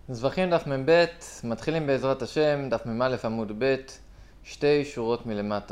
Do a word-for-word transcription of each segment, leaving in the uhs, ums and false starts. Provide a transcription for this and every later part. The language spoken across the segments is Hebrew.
זבחים דף מ"ב, מתחילים בעזרת השם, דף מ"א עמוד ב', שתי שורות מלמטה.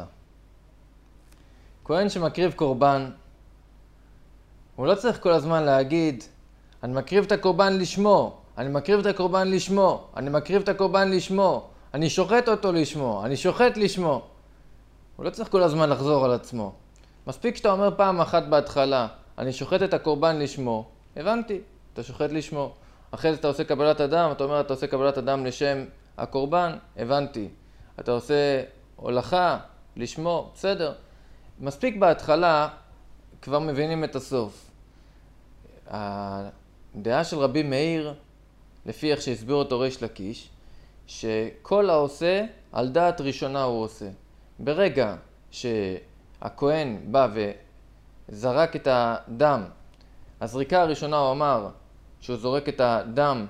כהן שמקריב קורבן, הוא לא צריך כל הזמן להגיד, אני מקריב את הקורבן לשמו, אני מקריב את הקורבן לשמו, אני מקריב את הקורבן לשמו, אני שוחט אותו לשמו, אני שוחט לשמו. הוא לא צריך כל הזמן לחזור על עצמו. מספיק שאתה אומר פעם אחת בהתחלה, אני שוחט את הקורבן לשמו, הבנתי, אתה שוחט לשמו. אחרי זה אתה עושה קבלת אדם, אתה אומר אתה עושה קבלת אדם לשם הקורבן, הבנתי. אתה עושה הולכה לשמו, בסדר. מספיק בהתחלה, כבר מבינים את הסוף. הדעה של רבי מאיר, לפי איך שהסביר אותו ריש לקיש, שכל העושה על דעת ראשונה הוא עושה. ברגע שהכהן בא וזרק את הדם, הזריקה הראשונה הוא אמר שהוא זורק את הדם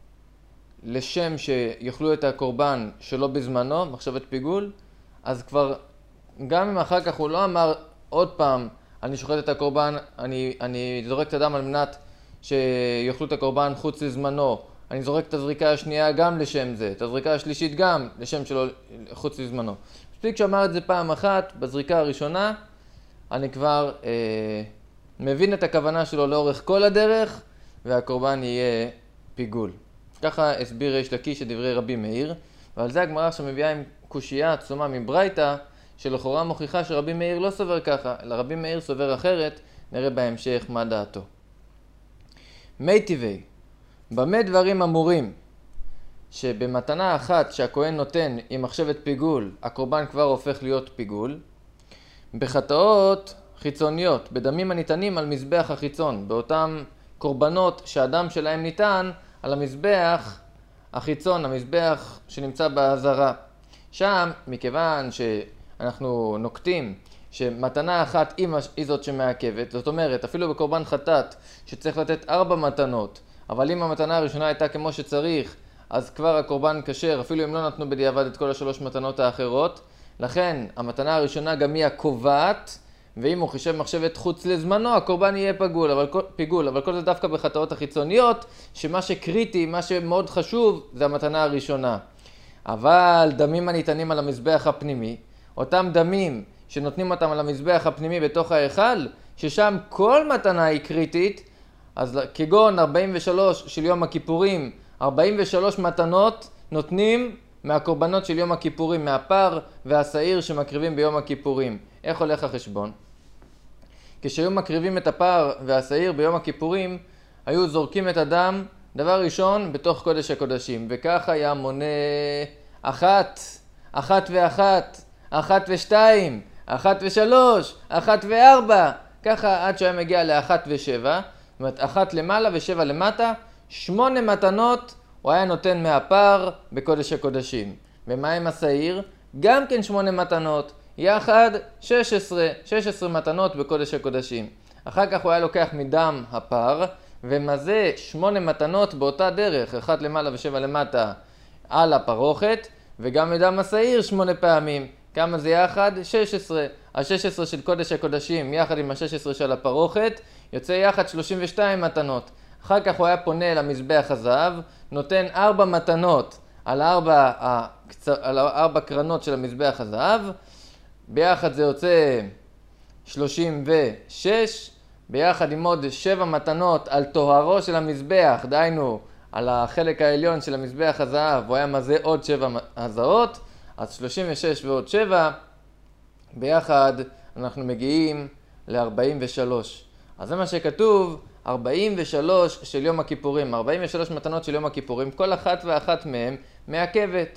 לשם שיאכלו את הקורבן שלא בזמנו, מחשבת פיגול, אז כבר גם אם אחר כך הוא לא אמר עוד פעם, אני שוחט את הקורבן, אני, אני זורק את הדם על מנת שיאכלו את הקורבן חוץ לזמנו, אני זורק את הזריקה השנייה גם לשם זה, את הזריקה השלישית גם לשם שלו חוץ לזמנו. מספיק שאמר את זה פעם אחת, בזריקה הראשונה, אני כבר אה, מבין את הכוונה שלו לאורך כל הדרך, והקורבן יהיה פיגול. ככה הסביר ריש לקיש את דברי רבי מאיר, ועל זה הגמרא שמביאה עם קושייה עצומה מברייתא, שלכאורה מוכיחה שרבי מאיר לא סובר ככה, אלא רבי מאיר סובר אחרת, נראה בהמשך מה דעתו. מי טבעי, במה דברים אמורים, שבמתנה אחת שהכהן נותן עם מחשבת פיגול, הקורבן כבר הופך להיות פיגול, בחטאות חיצוניות, בדמים הניתנים על מזבח החיצון, באותם קורבנות שהדם שלהם ניתן על המזבח החיצון, המזבח שנמצא בעזרה. שם, מכיוון שאנחנו נוקטים שמתנה אחת היא זאת שמעכבת, זאת אומרת, אפילו בקורבן חטאת שצריך לתת ארבע מתנות, אבל אם המתנה הראשונה הייתה כמו שצריך, אז כבר הקורבן כשר, אפילו אם לא נתנו בדיעבד את כל השלוש מתנות האחרות. לכן, המתנה הראשונה גם היא הקובעת, ואם הוא חישב מחשבת חוץ לזמנו, הקורבן יהיה פגול, אבל, פיגול, אבל כל זה דווקא בחטאות החיצוניות, שמה שקריטי, מה שמאוד חשוב, זה המתנה הראשונה. אבל דמים הניתנים על המזבח הפנימי, אותם דמים שנותנים אותם על המזבח הפנימי בתוך ההיכל, ששם כל מתנה היא קריטית, אז כגון ארבעים ושלוש של יום הכיפורים, ארבעים ושלוש מתנות נותנים מהקורבנות של יום הכיפורים, מהפר והשעיר שמקריבים ביום הכיפורים. איך הולך החשבון? כשהיו מקריבים את הפר והשעיר ביום הכיפורים, היו זורקים את הדם, דבר ראשון, בתוך קודש הקודשים. וכך היה מונה אחת, אחת ואחת, אחת ושתיים, אחת ושלוש, אחת וארבע. ככה עד שהיה מגיע לאחת ושבע, זאת אומרת, אחת למעלה ושבע למטה, שמונה מתנות הוא היה נותן מהפר בקודש הקודשים. ומה עם השעיר? גם כן שמונה מתנות. יחד שש עשרה, שש עשרה מתנות בקודש הקודשים. אחר כך הוא היה לוקח מדם הפר ומזה שמונה מתנות באותה דרך, אחת למעלה ושבע למטה על הפרוכת, וגם מדם השעיר שמונה פעמים. כמה זה יחד? שש עשרה. ה-שש עשרה של קודש הקודשים יחד עם ה-שש עשרה של הפרוכת יוצא יחד שלושים ושתיים מתנות. אחר כך הוא היה פונה למזבח הזהב, נותן ארבע מתנות על ארבע, על ארבע קרנות של המזבח הזהב, ביחד זה יוצא שלושים ושש, ביחד עם עוד שבע מתנות על טוהרו של המזבח, דהיינו על החלק העליון של המזבח הזהב, הוא היה מזה עוד שבע הזעות, אז שלושים ושש ועוד שבע, ביחד אנחנו מגיעים ל-ארבעים ושלוש. אז זה מה שכתוב, ארבעים ושלוש של יום הכיפורים, ארבעים ושלוש מתנות של יום הכיפורים, כל אחת ואחת מהם מעכבת.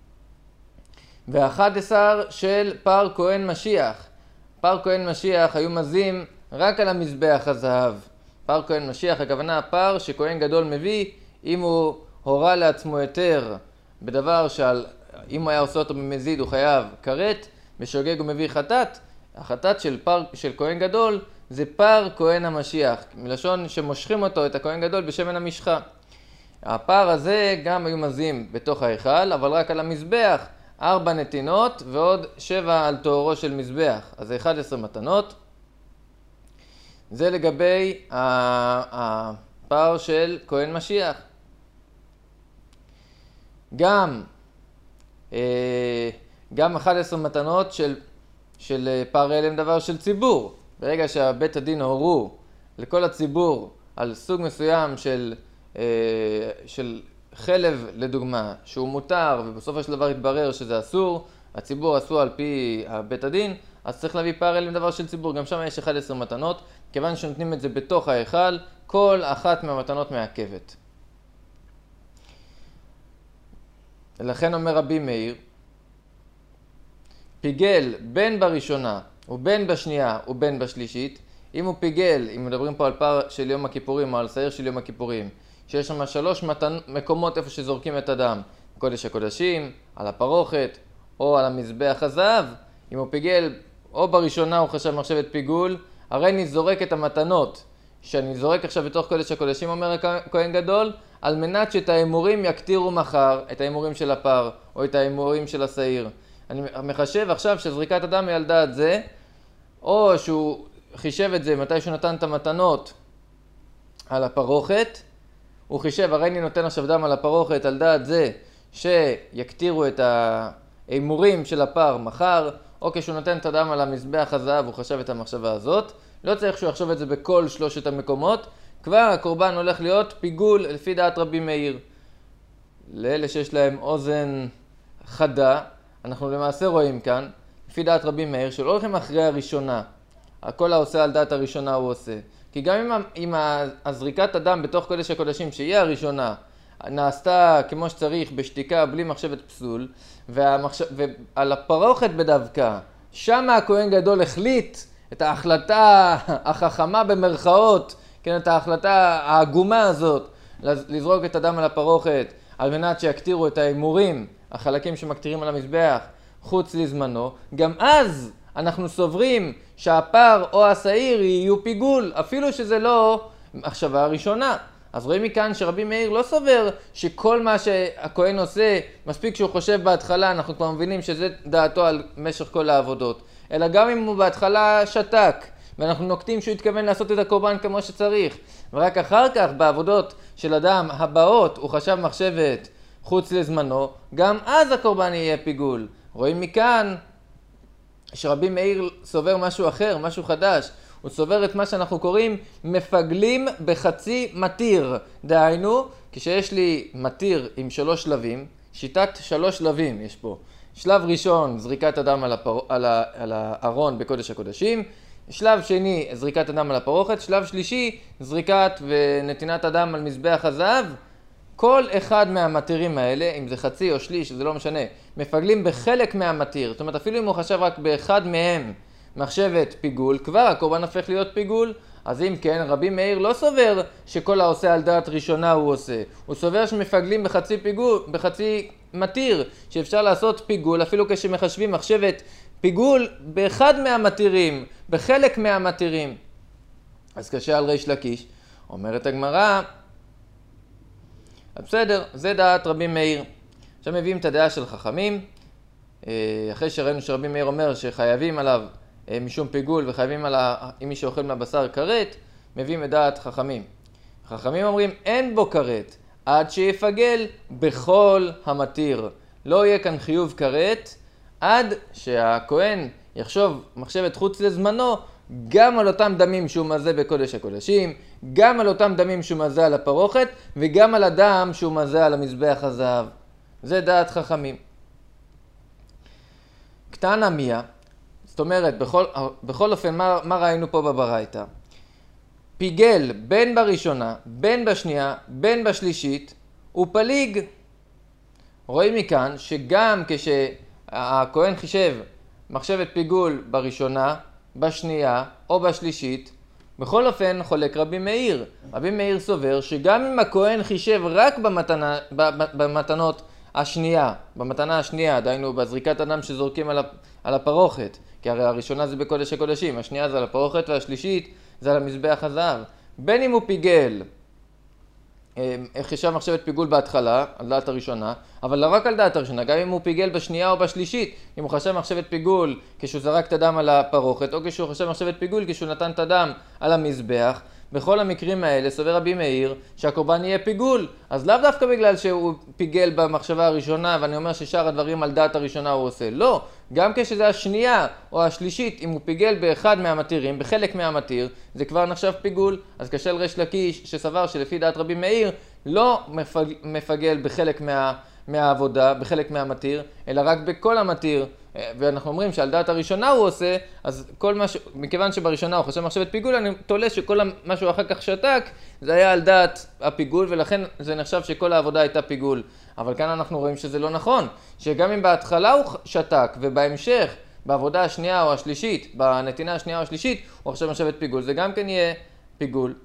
ו-אחד עשר של פר כהן משיח. פר כהן משיח היו מזים רק על המזבח הזהב. פר כהן משיח, הכוונה הפר שכהן גדול מביא, אם הוא הורה לעצמו יותר בדבר שעל, אם הוא היה עושה אותו במזיד הוא חייב כרת, בשוגג הוא מביא חטאת. החטאת של פר של כהן גדול זה פר כהן המשיח, מלשון שמושכים אותו, את הכהן גדול, בשמן המשחה. הפר הזה גם היו מזים בתוך ההיכל, אבל רק על המזבח, ארבע נתינות ועוד שבע על תוארו של מזבח, אז זה אחת עשרה מתנות. זה לגבי הפר של כהן משיח. גם, אה, גם אחת עשרה מתנות של, של פערי הלם דבר של ציבור. ברגע שהבית הדין הורו לכל הציבור על סוג מסוים של, אה, של חלב לדוגמה, שהוא מותר ובסופו של דבר התברר שזה אסור, הציבור אסור על פי בית הדין, אז צריך להביא פערי הלם דבר של ציבור. גם שם יש אחת עשרה מתנות, כיוון שנותנים את זה בתוך ההיכל, כל אחת מהמתנות מעכבת. לכן אומר רבי מאיר, פיגל בין בראשונה ובין בשנייה ובין בשלישית, אם הוא פיגל, אם מדברים פה על פער של יום הכיפורים או על שעיר של יום הכיפורים, שיש שם שלוש מתנ... מקומות איפה שזורקים את הדם, קודש הקודשים, על הפרוכת או על המזבח הזהב, אם הוא פיגל או בראשונה הוא חשב מחשבת פיגול, הרי אני זורק את המתנות שאני זורק עכשיו בתוך קודש הקודשים, אומר הכהן גדול, על מנת שאת האמורים יקטירו מחר, את האמורים של הפר או את האמורים של השעיר. אני מחשב עכשיו שזריקת הדם היא על דעת זה, או שהוא חישב את זה מתי שהוא נתן את המתנות על הפרוכת, הוא חישב, הרי אני נותן עכשיו דם על הפרוכת על דעת זה שיקטירו את האמורים של הפר מחר, או כשהוא נותן את הדם על המזבח הזהב, הוא חשב את המחשבה הזאת. לא צריך שהוא יחשוב את זה בכל שלושת המקומות, כבר הקורבן הולך להיות פיגול לפי דעת רבי מאיר. לאלה שיש להם אוזן חדה, אנחנו למעשה רואים כאן, לפי דעת רבי מאיר, שלא הולכים אחרי הראשונה. הכל העושה על דעת הראשונה הוא עושה. כי גם אם, אם הזריקת הדם בתוך קודש הקודשים, שהיא הראשונה, נעשתה כמו שצריך בשתיקה, בלי מחשבת פסול, והמחש... ועל הפרוכת בדווקא, שם הכהן גדול החליט את ההחלטה החכמה במרכאות, כן, את ההחלטה העגומה הזאת, לזרוק את הדם על הפרוכת, על מנת שיקטירו את האמורים, החלקים שמקטירים על המזבח, חוץ לזמנו. גם אז אנחנו סוברים שהפר או השעיר יהיו פיגול, אפילו שזה לא מחשבה הראשונה. אז רואים מכאן שרבי מאיר לא סובר שכל מה שהכהן עושה, מספיק שהוא חושב בהתחלה, אנחנו כבר מבינים שזה דעתו על משך כל העבודות. אלא גם אם הוא בהתחלה שתק, ואנחנו נוקטים שהוא התכוון לעשות את הקורבן כמו שצריך, ורק אחר כך בעבודות של אדם הבאות הוא חשב מחשבת חוץ לזמנו, גם אז הקורבן יהיה פיגול. רואים מכאן שרבי מאיר סובר משהו אחר, משהו חדש. הוא סובר את מה שאנחנו קוראים מפגלים בחצי מתיר. דהיינו, כשיש לי מתיר עם שלוש שלבים, שיטת שלוש שלבים יש פה. שלב ראשון, זריקת הדם על, הפר... על, ה... על הארון בקודש הקודשים. שלב שני, זריקת הדם על הפרוכת. שלב שלישי, זריקת ונתינת הדם על מזבח הזהב. כל אחד מהמתירים האלה, אם זה חצי או שליש, זה לא משנה, מפגלים בחלק מהמתיר. זאת אומרת, אפילו אם הוא חשב רק באחד מהם מחשבת פיגול, כבר הקורבן הופך להיות פיגול. אז אם כן, רבי מאיר לא סובר שכל העושה על דעת ראשונה הוא עושה. הוא סובר שמפגלים בחצי פיגול, בחצי מתיר, שאפשר לעשות פיגול, אפילו כשמחשבים מחשבת פיגול באחד מהמתירים, בחלק מהמתירים. אז קשה על ריש לקיש, אומרת הגמרא, בסדר, זה דעת רבי מאיר. עכשיו מביאים את הדעה של חכמים, אחרי שראינו שרבי מאיר אומר שחייבים עליו משום פיגול וחייבים על ה... אם מי שאוכל מהבשר כרת, מביאים את דעת חכמים. חכמים אומרים אין בו כרת עד שיפגל בכל המתיר. לא יהיה כאן חיוב כרת עד שהכהן יחשוב מחשבת חוץ לזמנו גם על אותם דמים שהוא מזה בקודש הקודשים, גם על אותם דמים שהוא מזה על הפרוכת וגם על הדם שהוא מזה על המזבח הזהב. זה דעת חכמים. קטנה מיה, זאת אומרת, בכל, בכל אופן, מה, מה ראינו פה בברייתא? פיגל בין בראשונה, בין בשנייה, בין בשלישית, הוא פליג. רואים מכאן שגם כשהכהן חישב מחשבת פיגול בראשונה, בשנייה או בשלישית, בכל אופן חולק רבי מאיר. רבי מאיר סובר שגם אם הכהן חישב רק במתנה, במתנות השנייה, במתנה השנייה, דהיינו בזריקת הדם שזורקים על הפרוכת, כי הרי הראשונה זה בקודש הקודשים, השנייה זה על הפרוכת והשלישית זה על המזבח הזהב. בין אם הוא פיגל, חישב מחשבת פיגול בהתחלה, על דעת הראשונה, אבל לא רק על דעת הראשונה, גם אם הוא פיגל בשנייה או בשלישית, אם הוא חשב מחשבת פיגול כשהוא זרק את הדם על הפרוכת, או כשהוא חשב מחשבת פיגול כשהוא נתן את הדם על המזבח, בכל המקרים האלה סובר רבי מאיר שהקורבן יהיה פיגול. אז לאו דווקא בגלל שהוא פיגל במחשבה הראשונה, ואני אומר ששאר הדברים על דעת הראשונה הוא עושה. לא, גם כשזה השנייה או השלישית, אם הוא פיגל באחד מהמתירים, בחלק מהמתיר, זה כבר נחשב פיגול. אז כשל ריש לקיש שסבר שלפי דעת רבי מאיר לא מפג... מפגל בחלק מה... מהעבודה, בחלק מהמתיר, אלא רק בכל המתיר. ואנחנו אומרים שעל דעת הראשונה הוא עושה, אז כל מה ש... מכיוון שבראשונה הוא חושב מחשבת פיגול, אני תולה שכל מה שהוא אחר כך שתק, זה היה על דעת הפיגול, ולכן זה נחשב שכל העבודה הייתה פיגול. אבל כאן אנחנו רואים שזה לא נכון, שגם אם בהתחלה הוא שתק, ובהמשך, בעבודה השנייה או השלישית, בנתינה השנייה או השלישית, הוא חושב מחשבת פיגול, זה גם כן יהיה פיגול.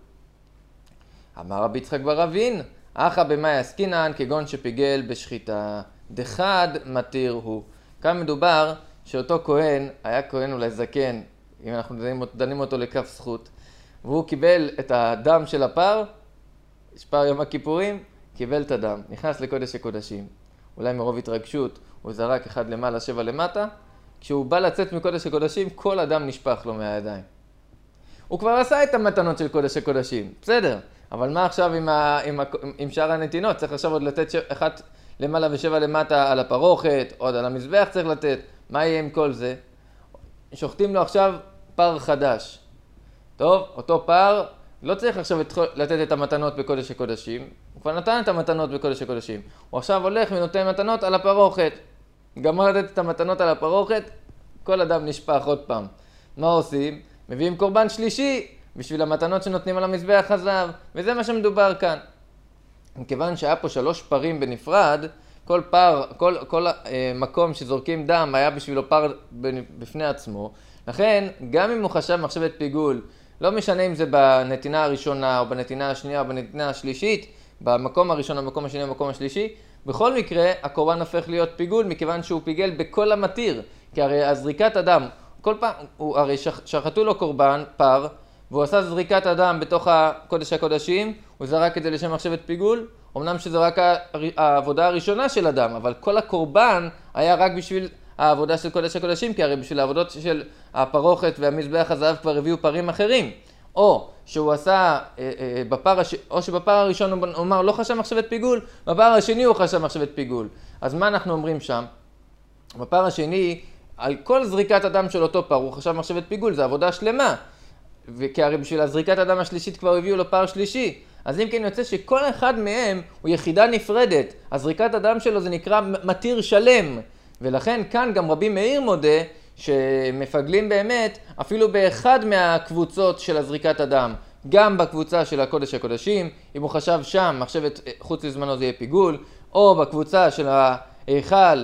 אמר רבי יצחק בר אבין, אחא במאי עסקינן כגון שפיגל בשחיטה, דחד מתיר הוא. כאן מדובר שאותו כהן, היה כהן אולי זקן, אם אנחנו דנים, דנים אותו לכף זכות, והוא קיבל את הדם של הפר, יש פר יום הכיפורים, קיבל את הדם, נכנס לקודש הקודשים. אולי מרוב התרגשות הוא זרק אחד למעלה, שבע למטה, כשהוא בא לצאת מקודש הקודשים, כל הדם נשפך לו מהידיים. הוא כבר עשה את המתנות של קודש הקודשים, בסדר. אבל מה עכשיו עם, ה, עם, ה, עם שאר הנתינות? צריך עכשיו עוד לתת אחת למעלה ושבע למטה על הפרוכת, עוד על המזבח צריך לתת. מה יהיה עם כל זה? שוחטים לו עכשיו פר חדש. טוב, אותו פר לא צריך עכשיו לתת את המתנות בקודש הקודשים. הוא כבר נתן את המתנות בקודש הקודשים. הוא עכשיו הולך ונותן מתנות על הפרוכת. גמר לתת את המתנות על הפרוכת, כל אדם נשפך עוד פעם. מה עושים? מביאים קורבן שלישי בשביל המתנות שנותנים על המזבח הזהב, וזה מה שמדובר כאן. מכיוון שהיה פה שלוש פרים בנפרד, כל פר, כל, כל אה, מקום שזורקים דם היה בשבילו פר בפני עצמו, לכן גם אם הוא חשב מחשבת פיגול, לא משנה אם זה בנתינה הראשונה או בנתינה השנייה או בנתינה השלישית, במקום הראשון, במקום השני או במקום השלישי, בכל מקרה הקורבן הופך להיות פיגול מכיוון שהוא פיגל בכל המתיר, כי הרי הזריקת הדם, כל פעם, הוא, הרי שחטו לו קורבן, פר, והוא עשה זריקת הדם בתוך הקודש הקודשים, הוא זרק את זה לשם מחשבת פיגול, אמנם שזה רק העבודה הראשונה של אדם, אבל כל הקורבן היה רק בשביל העבודה של קודש הקודשים, כי הרי בשביל העבודות של הפרוכת והמזבח הזהב כבר הביאו פרים אחרים. או שהוא עשה, אה, אה, בפר הש... או שבפר הראשון הוא אומר לא חשב מחשבת פיגול, בפר השני הוא חשב מחשבת פיגול. אז מה אנחנו אומרים שם? בפר השני, על כל זריקת הדם של אותו פר הוא חשב מחשבת פיגול, זה עבודה שלמה. וכי הרי בשביל הזריקת הדם השלישית כבר הביאו לו פר שלישי. אז אם כן יוצא שכל אחד מהם הוא יחידה נפרדת. הזריקת הדם שלו זה נקרא מתיר שלם. ולכן כאן גם רבי מאיר מודה שמפגלים באמת אפילו באחד מהקבוצות של הזריקת הדם. גם בקבוצה של הקודש הקודשים, אם הוא חשב שם מחשבת חוץ לזמנו זה יהיה פיגול, או בקבוצה של ההיכל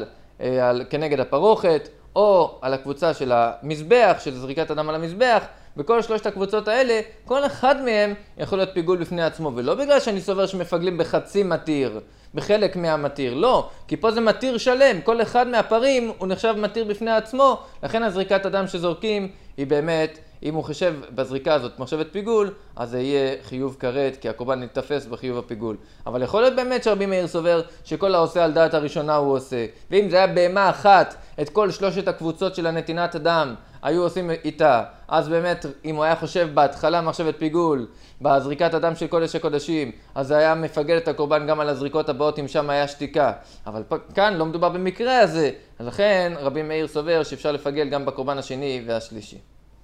כנגד הפרוכת, או על הקבוצה של המזבח, של זריקת הדם על המזבח. בכל שלושת הקבוצות האלה, כל אחד מהם יכול להיות פיגול בפני עצמו, ולא בגלל שאני סובר שמפגלים בחצי מתיר, בחלק מהמתיר, לא, כי פה זה מתיר שלם, כל אחד מהפרים הוא נחשב מתיר בפני עצמו, לכן הזריקת הדם שזורקים היא באמת, אם הוא חושב בזריקה הזאת מחשבת פיגול, אז זה יהיה חיוב כרת, כי הקורבן נתפס בחיוב הפיגול. אבל יכול להיות באמת שרבי מאיר סובר שכל העושה על דעת הראשונה הוא עושה, ואם זה היה בהמה אחת, את כל שלושת הקבוצות של הנתינת הדם, היו עושים איתה, אז באמת אם הוא היה חושב בהתחלה מחשבת פיגול, בזריקת הדם של קודש הקודשים, אז זה היה מפגל את הקורבן גם על הזריקות הבאות אם שם היה שתיקה. אבל כאן לא מדובר במקרה הזה, אז לכן רבי מאיר סובר שאפשר לפגל גם בקורבן השני והשלישי.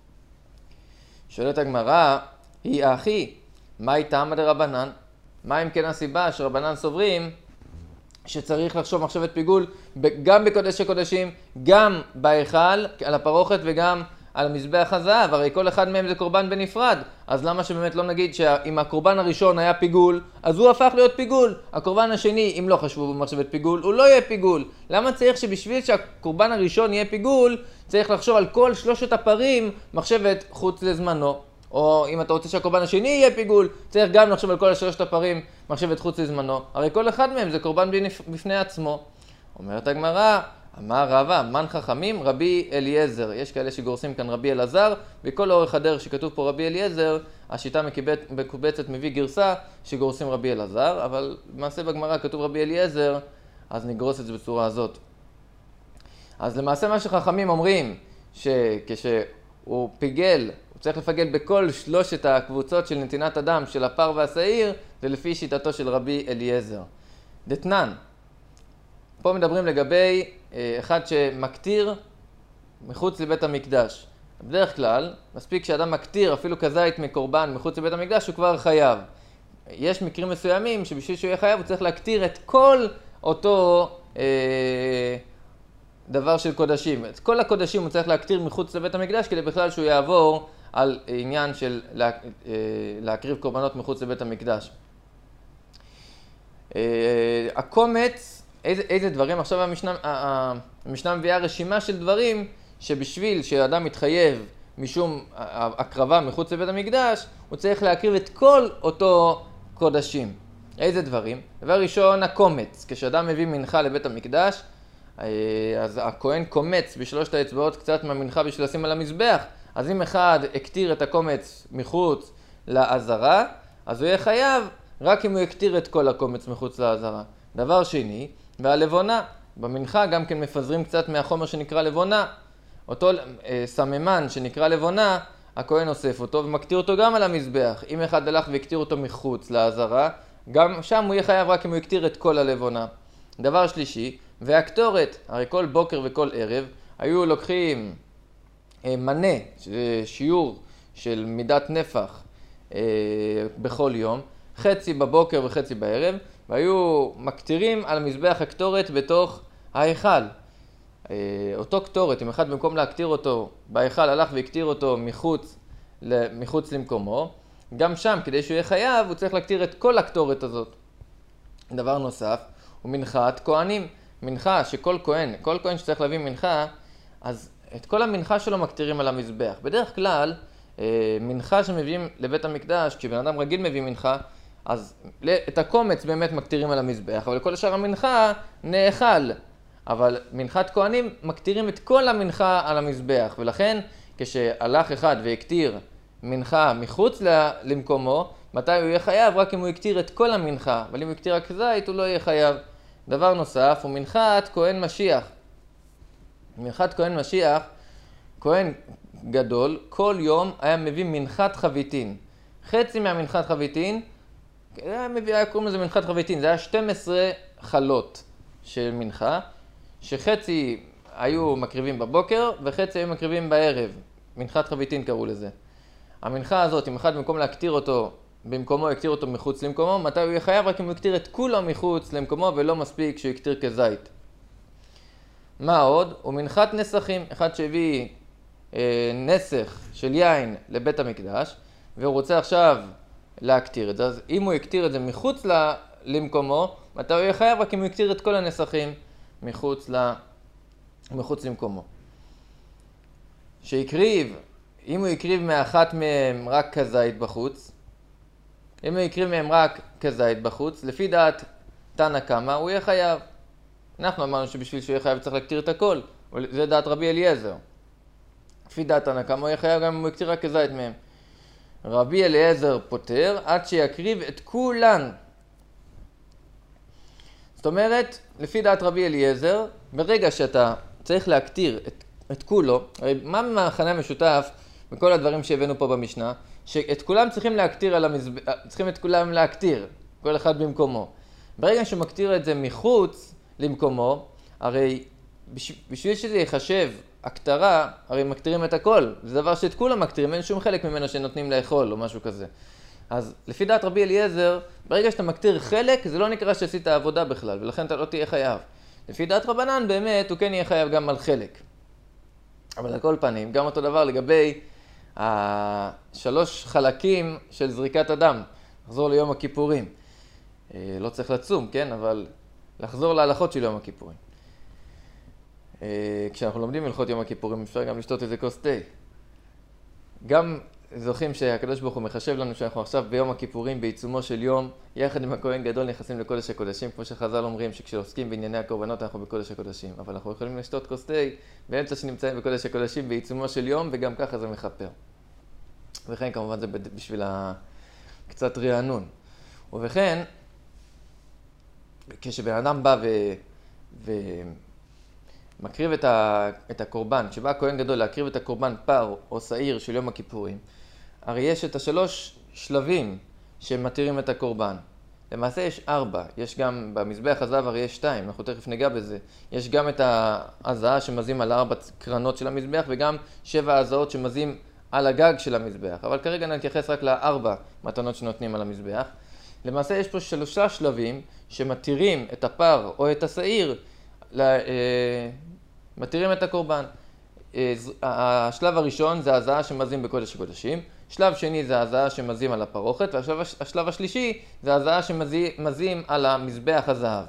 שואלת הגמרא, היא האחי, מהי טעמא דרבנן? מה אם כן הסיבה שרבנן סוברים שצריך לחשוב מחשבת פיגול גם בקודש הקודשים, גם בהיכל, על הפרוכת וגם על המזבח הזהב, הרי כל אחד מהם זה קורבן בנפרד, אז למה שבאמת לא נגיד שאם הקורבן הראשון היה פיגול, אז הוא הפך להיות פיגול, הקורבן השני, אם לא חשבו במחשבת פיגול, הוא לא יהיה פיגול. למה צריך שבשביל שהקורבן הראשון יהיה פיגול, צריך לחשוב על כל שלושת הפרים מחשבת חוץ לזמנו? או אם אתה רוצה שהקורבן השני יהיה פיגול, צריך גם לחשוב על כל שלושת הפרים מחשבת חוץ לזמנו. הרי כל אחד מהם זה קורבן בפני עצמו. אומרת הגמרא, אמר רבא, מן חכמים רבי אליעזר. יש כאלה שגורסים כאן רבי אלעזר, בכל אורך הדרך שכתוב פה רבי אליעזר, השיטה מקובצת מביא גרסה שגורסים רבי אלעזר, אבל למעשה בגמרא כתוב רבי אליעזר, אז נגרוס את זה בצורה הזאת. אז למעשה מה שחכמים אומרים, שכשהוא פיגל, הוא צריך לפגל בכל שלושת הקבוצות של נתינת הדם של הפר והשעיר, זה לפי שיטתו של רבי אליעזר. דתנן, פה מדברים לגבי אחד שמקטיר מחוץ לבית המקדש. בדרך כלל, מספיק שאדם מקטיר אפילו כזית מקורבן מחוץ לבית המקדש, הוא כבר חייב. יש מקרים מסוימים שבשביל שהוא יהיה חייב הוא צריך להקטיר את כל אותו אה, דבר של קודשים. את כל הקודשים הוא צריך להקטיר מחוץ לבית המקדש כדי בכלל שהוא יעבור על עניין של לה, אה, להקריב קורבנות מחוץ לבית המקדש. אה, הקומץ, איזה, איזה דברים? עכשיו המשנה, המשנה מביאה רשימה של דברים שבשביל שאדם מתחייב משום הקרבה מחוץ לבית המקדש, הוא צריך להקריב את כל אותו קודשים. איזה דברים? דבר ראשון, הקומץ. כשאדם מביא מנחה לבית המקדש, אז הכהן קומץ בשלושת האצבעות קצת מהמנחה בשביל לשים על המזבח. אז אם אחד הקטיר את הקומץ מחוץ לעזרה, אז הוא יהיה חייב רק אם הוא הקטיר את כל הקומץ מחוץ לעזרה. דבר שני, והלבונה. במנחה גם כן מפזרים קצת מהחומר שנקרא לבונה. אותו סממן שנקרא לבונה, הכהן אוסף אותו ומקטיר אותו גם על המזבח. אם אחד הלך והקטיר אותו מחוץ לעזרה, גם שם הוא יהיה חייב רק אם הוא יקטיר את כל הלבונה. דבר שלישי, והקטורת, הרי כל בוקר וכל ערב היו לוקחים מנה, שיעור של מידת נפח בכל יום, חצי בבוקר וחצי בערב, והיו מקטירים על המזבח הקטורת בתוך ההיכל. אותו קטורת, אם אחד במקום להקטיר אותו בהיכל הלך והקטיר אותו מחוץ, מחוץ למקומו, גם שם כדי שהוא יהיה חייב הוא צריך להקטיר את כל הקטורת הזאת. דבר נוסף הוא מנחת כהנים. מנחה שכל כהן, כל כהן שצריך להביא מנחה, אז את כל המנחה שלו מקטירים על המזבח. בדרך כלל מנחה שמביאים לבית המקדש, כשבן אדם רגיל מביא מנחה, אז את הקומץ באמת מקטירים על המזבח, אבל לכל השאר המנחה נאכל. אבל מנחת כהנים מקטירים את כל המנחה על המזבח, ולכן כשהלך אחד והקטיר מנחה מחוץ למקומו, מתי הוא יהיה חייב? רק אם הוא יקטיר את כל המנחה, אבל אם הוא יקטיר רק זית הוא לא יהיה חייב. דבר נוסף הוא מנחת כהן משיח. מנחת כהן משיח, כהן גדול, כל יום היה מביא מנחת חביתין. חצי מהמנחת חביתין, היה, מביא, היה קוראים לזה מנחת חביתין, זה היה שתים עשרה חלות של מנחה, שחצי היו מקריבים בבוקר וחצי היו מקריבים בערב. מנחת חביתין קראו לזה. המנחה הזאת, אם אחד במקום להקטיר אותו, במקומו יקטיר אותו מחוץ למקומו, מתי הוא יהיה חייב? רק אם הוא יקטיר את כולו מחוץ למקומו ולא מספיק שהוא יקטיר כזית. מה עוד? הוא מנחת נסכים. אחד שהביא אה, נסך של יין לבית המקדש, והוא רוצה עכשיו להקטיר את זה, אז אם הוא יקטיר את זה מחוץ למקומו, מתי הוא יהיה חייב? רק אם הוא יקטיר את כל הנסכים מחוץ, ל... מחוץ למקומו. שיקריב, אם הוא יקריב מאחת מהם רק כזית בחוץ, אם הוא יקריב מהם רק כזית בחוץ, לפי דעת תנא קמא הוא יהיה חייב. אנחנו אמרנו שבשביל שהוא יהיה חייב צריך להקטיר את הכל, זה דעת רבי אליעזר. לפי דעת תנא קמא הוא יהיה חייב גם אם הוא יקטיר רק כזית מהם. רבי אליעזר פוטר עד שיקריב את כולן. זאת אומרת, לפי דעת רבי אליעזר, ברגע שאתה צריך להקטיר את, את כולו, הרי מה המכנה המשותף בכל הדברים שהבאנו פה במשנה? שאת כולם צריכים להקטיר על המזבח, צריכים את כולם להקטיר, כל אחד במקומו. ברגע שמקטיר את זה מחוץ למקומו, הרי בשביל שזה יחשב הקטרה, הרי מקטירים את הכל. זה דבר שאת כולם מקטירים, אין שום חלק ממנו שנותנים לאכול או משהו כזה. אז לפי דעת רבי אליעזר, ברגע שאתה מקטיר חלק, זה לא נקרא שעשית עבודה בכלל, ולכן אתה לא תהיה חייב. לפי דעת רבנן, באמת, הוא כן יהיה חייב גם על חלק. אבל על כל פנים, גם אותו דבר לגבי השלוש חלקים של זריקת הדם. לחזור ליום הכיפורים. לא צריך לצום, כן? אבל לחזור להלכות של יום הכיפורים. כשאנחנו לומדים הלכות יום הכיפורים, אפשר גם לשתות איזה כוס תה. גם זוכים שהקדוש ברוך הוא מחשב לנו שאנחנו עכשיו ביום הכיפורים בעיצומו של יום, יחד עם הכהן גדול נכנסים לקודש הקודשים, כמו שחז"ל אומרים שכשעוסקים בענייני הקורבנות אנחנו בקודש הקודשים. אבל אנחנו יכולים לשתות כוס תה באמצע שנמצאים בקודש הקודשים בעיצומו של יום, וגם ככה זה מכפר. וכן כמובן זה בשביל קצת רענון. ובכן, כשבן אדם בא ו... ו... מקריב את, ה, את הקורבן, כשבא הכהן גדול להקריב את הקורבן פר או שעיר של יום הכיפורים, הרי יש את השלוש שלבים שמתירים את הקורבן. למעשה יש ארבע, יש גם במזבח הזהב הרי יש שתיים, אנחנו תכף ניגע בזה. יש גם את ההזעה שמזים על ארבע קרנות של המזבח וגם שבע ההזעות שמזים על הגג של המזבח. אבל כרגע נתייחס רק לארבע מתנות שנותנים על המזבח. למעשה יש פה שלושה שלבים שמתירים את הפר או את השעיר, מתירים את הקורבן. השלב הראשון זה ההזעה שמזים בקודש הקודשים, שלב שני זה ההזעה שמזים על הפרוכת, והשלב השלישי זה ההזעה שמזים על המזבח הזהב.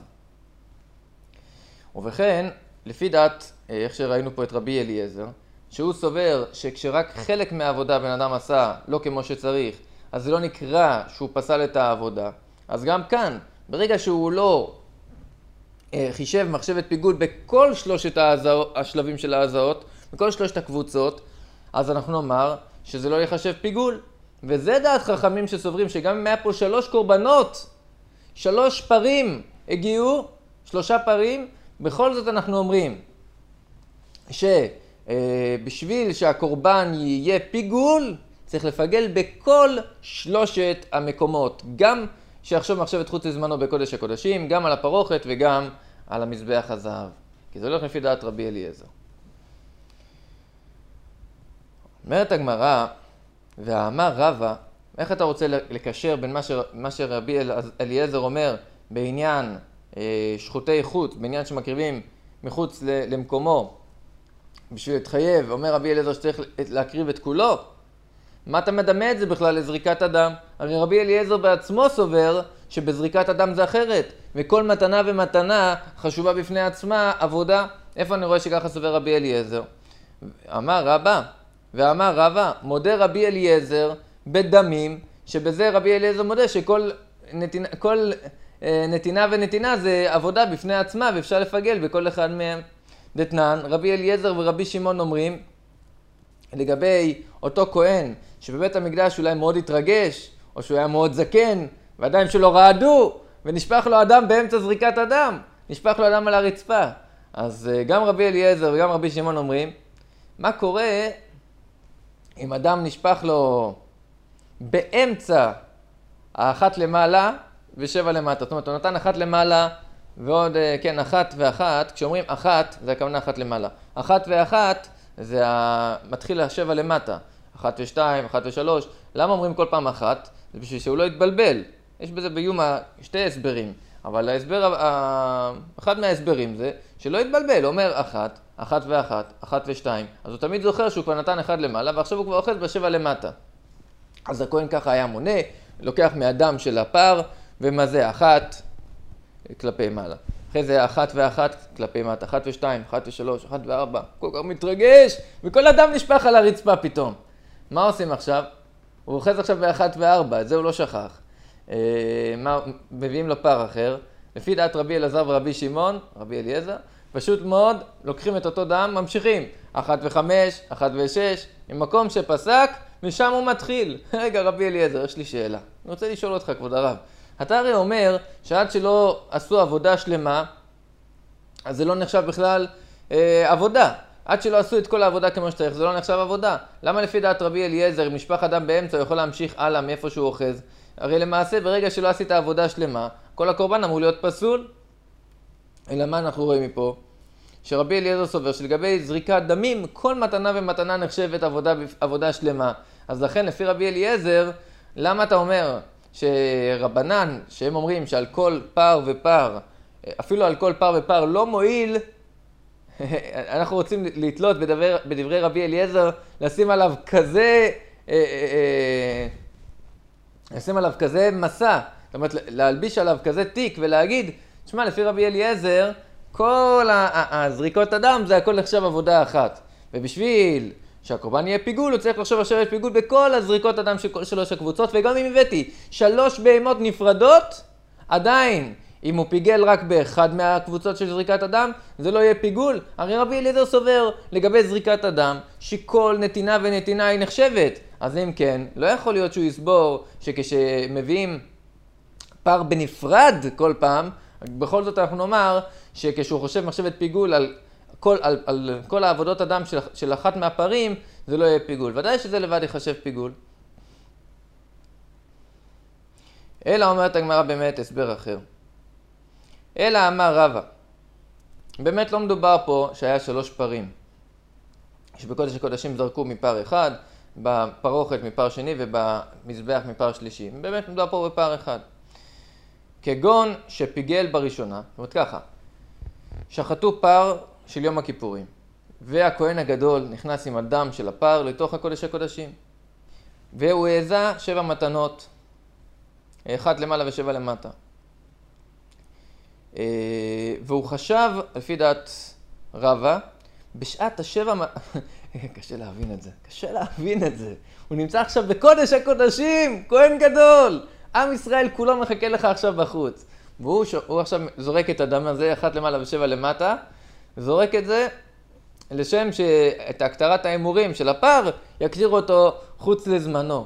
ובכן, לפי דעת, איך שראינו פה את רבי אליעזר, שהוא סובר שכשרק חלק מהעבודה בן אדם עשה לא כמו שצריך, אז זה לא נקרא שהוא פסל את העבודה. אז גם כאן, ברגע שהוא לא חישב מחשבת פיגול בכל שלושת השלבים של ההזעות, בכל שלושת הקבוצות, אז אנחנו נאמר שזה לא יחשב פיגול. וזה דעת חכמים שסוברים שגם אם היה פה שלוש קורבנות, שלוש פרים הגיעו, שלושה פרים, בכל זאת אנחנו אומרים שבשביל שהקורבן יהיה פיגול, צריך לפגל בכל שלושת המקומות. גם שיחשוב מחשבת חוץ לזמנו בקודש הקודשים, גם על הפרוכת וגם על המזבח הזהב. כי זה הולך לפי דעת רבי אליעזר. אומרת הגמרא, והאמר רבא, איך אתה רוצה לקשר בין מה, ש... מה שרבי אליעזר אומר בעניין אה, שחוטי חוץ, בעניין שמקריבים מחוץ למקומו, בשביל להתחייב, אומר רבי אליעזר שצריך להקריב את כולו? מה אתה מדמה את זה בכלל לזריקת אדם? הרי רבי אליעזר בעצמו סובר שבזריקת אדם זה אחרת, וכל מתנה ומתנה חשובה בפני עצמה עבודה. איפה אני רואה שככה סובר רבי אליעזר? אמר רבא, ואמר רבא, מודה רבי אליעזר בדמים, שבזה רבי אליעזר מודה שכל נתינה, כל, אה, נתינה ונתינה זה עבודה בפני עצמה, ואפשר לפגל בכל אחד מהם. דתנן, רבי אליעזר ורבי שמעון אומרים, לגבי אותו כהן שבבית המקדש אולי מאוד התרגש, או שהוא היה מאוד זקן, והידיים שלו רעדו, ונשפך לו אדם באמצע זריקת אדם, נשפך לו אדם על הרצפה. אז גם רבי אליעזר וגם רבי שמעון אומרים, מה קורה אם אדם נשפך לו באמצע האחת למעלה ושבע למטה? זאת אומרת, הוא נתן אחת למעלה ועוד, כן, אחת ואחת. כשאומרים אחת, זה הכוונה אחת למעלה. אחת ואחת, זה מתחיל השבע למטה. אחת ושתיים, אחת ושלוש. למה אומרים כל פעם אחת? זה בשביל שהוא לא יתבלבל. יש בזה ביומה שתי הסברים. אבל ההסבר, אחד מההסברים זה שלא יתבלבל. הוא אומר אחת, אחת ואחת, אחת ושתיים. אז הוא תמיד זוכר שהוא כבר נתן אחד למעלה, ועכשיו הוא כבר אוחז בשבע למטה. אז הכהן ככה היה מונה, לוקח מהדם של הפר, ומזה אחת כלפי מעלה. אחרי זה אחת ואחת כלפי מטה, אחת ושתיים, אחת ושלוש, אחת וארבע. כל כך מתרגש, וכל אדם נשפך על הרצפה פתאום. מה עושים עכשיו? הוא אוחז עכשיו באחת וארבע, את זה הוא לא שכח. מה, מביאים לו פר אחר. לפי דעת רבי אלעזר ורבי שמעון, רבי אליעזר, פשוט מאוד, לוקחים את אותו דם, ממשיכים. אחת וחמש, אחת ושש, ממקום שפסק, ושם הוא מתחיל. רגע, רבי אליעזר, יש לי שאלה. אני רוצה לשאול אותך, כבוד הרב. אתה הרי אומר שעד שלא עשו עבודה שלמה, אז זה לא נחשב בכלל אה, עבודה. עד שלא עשו את כל העבודה כמו שצריך, זה לא נחשב עבודה. למה לפי דעת רבי אליעזר, אם נשפך אדם באמצע, הוא יכול להמשיך הלאה מאיפה שהוא אוחז? הרי למעשה, ברגע שלא עשית עבודה שלמה, כל הקורבן אמור להיות פסול. אלא מה אנחנו רואים מפה? שרבי אליעזר סובר שלגבי זריקת דמים, כל מתנה ומתנה נחשבת עבודה, עבודה שלמה. אז לכן, לפי רבי אליעזר, למה אתה אומר שרבנן, שהם אומרים שעל כל פר ופר, אפילו על כל פר ופר לא מועיל, אנחנו רוצים לתלות בדבר, בדברי רבי אליעזר, לשים עליו כזה, לשים עליו כזה מסע, זאת אומרת, להלביש עליו כזה תיק ולהגיד, תשמע, לפי רבי אליעזר, כל הזריקות אדם זה הכל נחשב עבודה אחת. ובשביל שהקורבן יהיה פיגול, הוא צריך לחשוב לשבת פיגול בכל הזריקות אדם של כל שלוש הקבוצות, וגם אם הבאתי שלוש בהמות נפרדות, עדיין, אם הוא פיגל רק באחד מהקבוצות של זריקת אדם, זה לא יהיה פיגול. הרי רבי אליעזר סובר לגבי זריקת אדם, שכל נתינה ונתינה היא נחשבת. אז אם כן, לא יכול להיות שהוא יסבור שכשמביאים פר בנפרד כל פעם, בכל זאת אנחנו נאמר שכשהוא חושב מחשבת פיגול על כל, על, על כל העבודות אדם של, של אחת מהפרים, זה לא יהיה פיגול. ודאי שזה לבד יחשב פיגול. אלא אומרת הגמרא באמת הסבר אחר. אלא אמר רבא. באמת לא מדובר פה שהיה שלוש פרים. שבקודש הקודשים זרקו מפר אחד, בפרוכת מפר שני ובמזבח מפר שלישי. באמת מדובר פה בפר אחד. כגון שפיגל בראשונה, זאת אומרת ככה, שחטו פר של יום הכיפורים, והכהן הגדול נכנס עם הדם של הפר לתוך הקודש הקודשים, והוא העזה שבע מתנות, אחת למעלה ושבע למטה. והוא חשב, לפי דעת רבא, בשעת השבע... קשה להבין את זה, קשה להבין את זה. הוא נמצא עכשיו בקודש הקודשים, כהן גדול. עם ישראל כולו מחכה לך עכשיו בחוץ. והוא ש... עכשיו זורק את הדם הזה, אחת למעלה ושבע למטה, זורק את זה לשם שאת הקטרת האמורים של הפר יקטיר אותו חוץ לזמנו.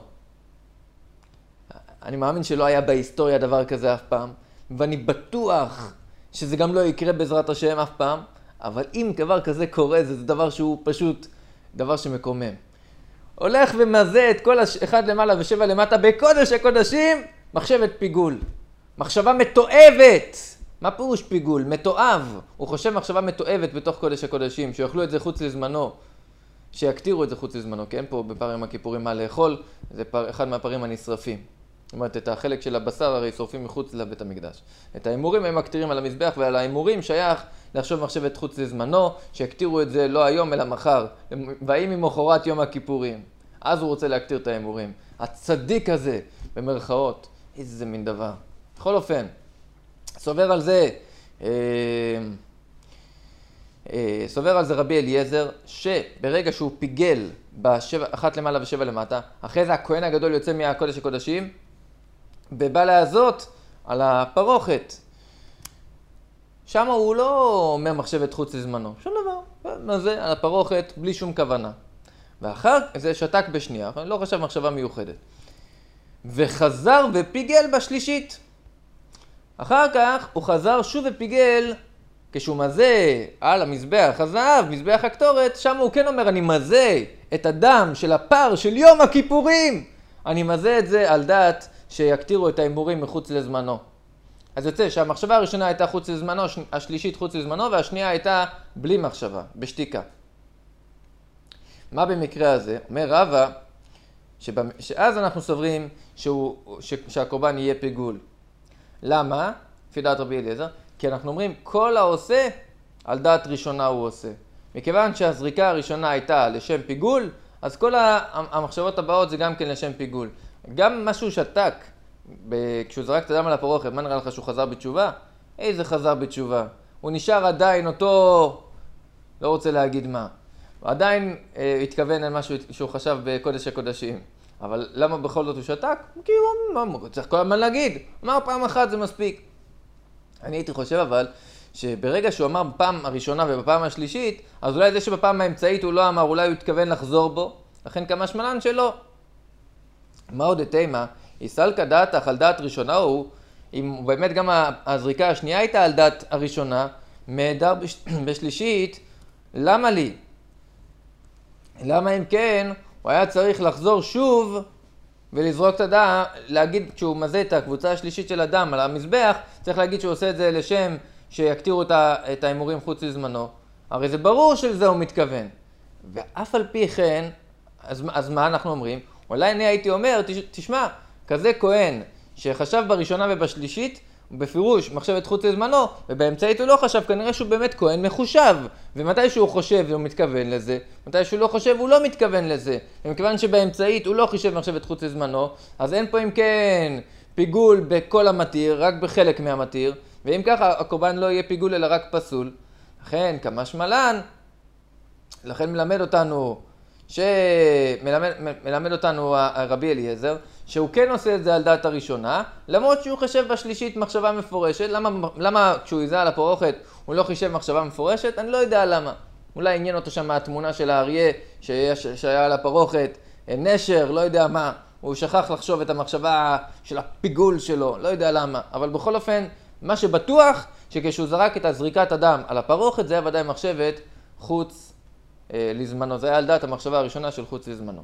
אני מאמין שלא היה בהיסטוריה דבר כזה אף פעם, ואני בטוח שזה גם לא יקרה בעזרת השם אף פעם, אבל אם דבר כזה קורה, זה דבר שהוא פשוט דבר שמקומם. הולך ומזה את כל אחד למעלה ושבע למטה בקודש הקודשים, מחשבת פיגול. מחשבה מתועבת. מה פירוש פיגול? מתועב. הוא חושב מחשבה מתועבת בתוך קודש הקודשים, שיאכלו את זה חוץ לזמנו, שיקטירו את זה חוץ לזמנו, כי אין פה בפר יום הכיפורים מה לאכול, זה פר, אחד מהפרים הנשרפים. זאת אומרת, את החלק של הבשר הרי שורפים מחוץ לבית המקדש. את האמורים הם מקטירים על המזבח, ועל האמורים שייך לחשוב מחשבת חוץ לזמנו, שיקטירו את זה לא היום אלא מחר, והאם ממחרת יום הכיפורים. אז הוא רוצה להקטיר את האמורים. הצדיק הזה, במרכאות, איזה מין דבר. בכל אופן, סובר על זה, אה, אה, סובר על זה רבי אליעזר, שברגע שהוא פיגל בשבע, אחת למעלה ושבע למטה, אחרי זה הכהן הגדול יוצא מהקודש הקודשים, ובא להזות על הפרוכת. שם הוא לא אומר מחשבת חוץ לזמנו, שום דבר. מה זה? על הפרוכת, בלי שום כוונה. ואחר זה שתק בשנייה, לא חשב מחשבה מיוחדת. וחזר ופיגל בשלישית. אחר כך הוא חזר שוב ופיגל, כשהוא מזה על המזבח הזהב, מזבח הקטורת, שם הוא כן אומר, אני מזה את הדם של הפר של יום הכיפורים. אני מזה את זה על דעת שיקטירו את האמורים מחוץ לזמנו. אז יוצא שהמחשבה הראשונה הייתה חוץ לזמנו, השלישית חוץ לזמנו, והשנייה הייתה בלי מחשבה, בשתיקה. מה במקרה הזה? אומר רבא, שאז אנחנו סוברים שהוא, ש, שהקורבן יהיה פיגול. למה? לפי דעת רבי אליעזר, כי אנחנו אומרים כל העושה על דעת ראשונה הוא עושה. מכיוון שהזריקה הראשונה הייתה לשם פיגול, אז כל המחשבות הבאות זה גם כן לשם פיגול. גם משהו שתק, כשהוא זרק את הדם על הפרוכת, מה נראה לך שהוא חזר בתשובה? איזה חזר בתשובה? הוא נשאר עדיין אותו, לא רוצה להגיד מה. הוא עדיין אה, התכוון על משהו שהוא חשב בקודש הקודשים. אבל למה בכל זאת הוא שתק? כי הוא אמר, צריך כל הזמן להגיד. אמר פעם אחת זה מספיק. אני הייתי חושב אבל, שברגע שהוא אמר בפעם הראשונה ובפעם השלישית, אז אולי זה שבפעם האמצעית הוא לא אמר, אולי הוא התכוון לחזור בו. לכן כמה שמלן שלא. מה עוד התאמה? יסלקא דעתך על דעת ראשונה הוא, אם באמת גם הזריקה השנייה הייתה על דעת הראשונה, מהדר בשלישית, למה לי? למה אם כן, הוא היה צריך לחזור שוב ולזרוק את הדם, להגיד כשהוא מזה את הקבוצה השלישית של הדם על המזבח, צריך להגיד שהוא עושה את זה לשם שיקטירו את האמורים חוץ לזמנו. הרי זה ברור שלזה הוא מתכוון. ואף על פי כן, אז, אז מה אנחנו אומרים? אולי אני הייתי אומר, תשמע, כזה כהן שחשב בראשונה ובשלישית, בפירוש מחשבת חוץ לזמנו, ובאמצעית הוא לא חשב, כנראה שהוא באמת כהן מחושב. ומתי שהוא חושב הוא מתכוון לזה, מתי שהוא לא חושב הוא לא מתכוון לזה. ומכיוון שבאמצעית הוא לא חישב מחשבת חוץ לזמנו, אז אין פה אם כן פיגול בכל המתיר, רק בחלק מהמתיר, ואם ככה הקורבן לא יהיה פיגול אלא רק פסול. לכן כמה שמלן, לכן מלמד אותנו, שמלמד מלמד אותנו רבי אליעזר, שהוא כן עושה את זה על דעת הראשונה, למרות שהוא חשב בשלישית מחשבה מפורשת. למה, למה כשהוא יזה על הפרוכת הוא לא חישב מחשבה מפורשת? אני לא יודע למה. אולי עניין אותו שם התמונה של האריה שיש, שהיה על הפרוכת, נשר, לא יודע מה. הוא שכח לחשוב את המחשבה של הפיגול שלו, לא יודע למה. אבל בכל אופן, מה שבטוח, שכשהוא זרק את הזריקת הדם על הפרוכת, זה היה ודאי מחשבת חוץ אה, לזמנו. זה היה על דעת המחשבה הראשונה של חוץ לזמנו.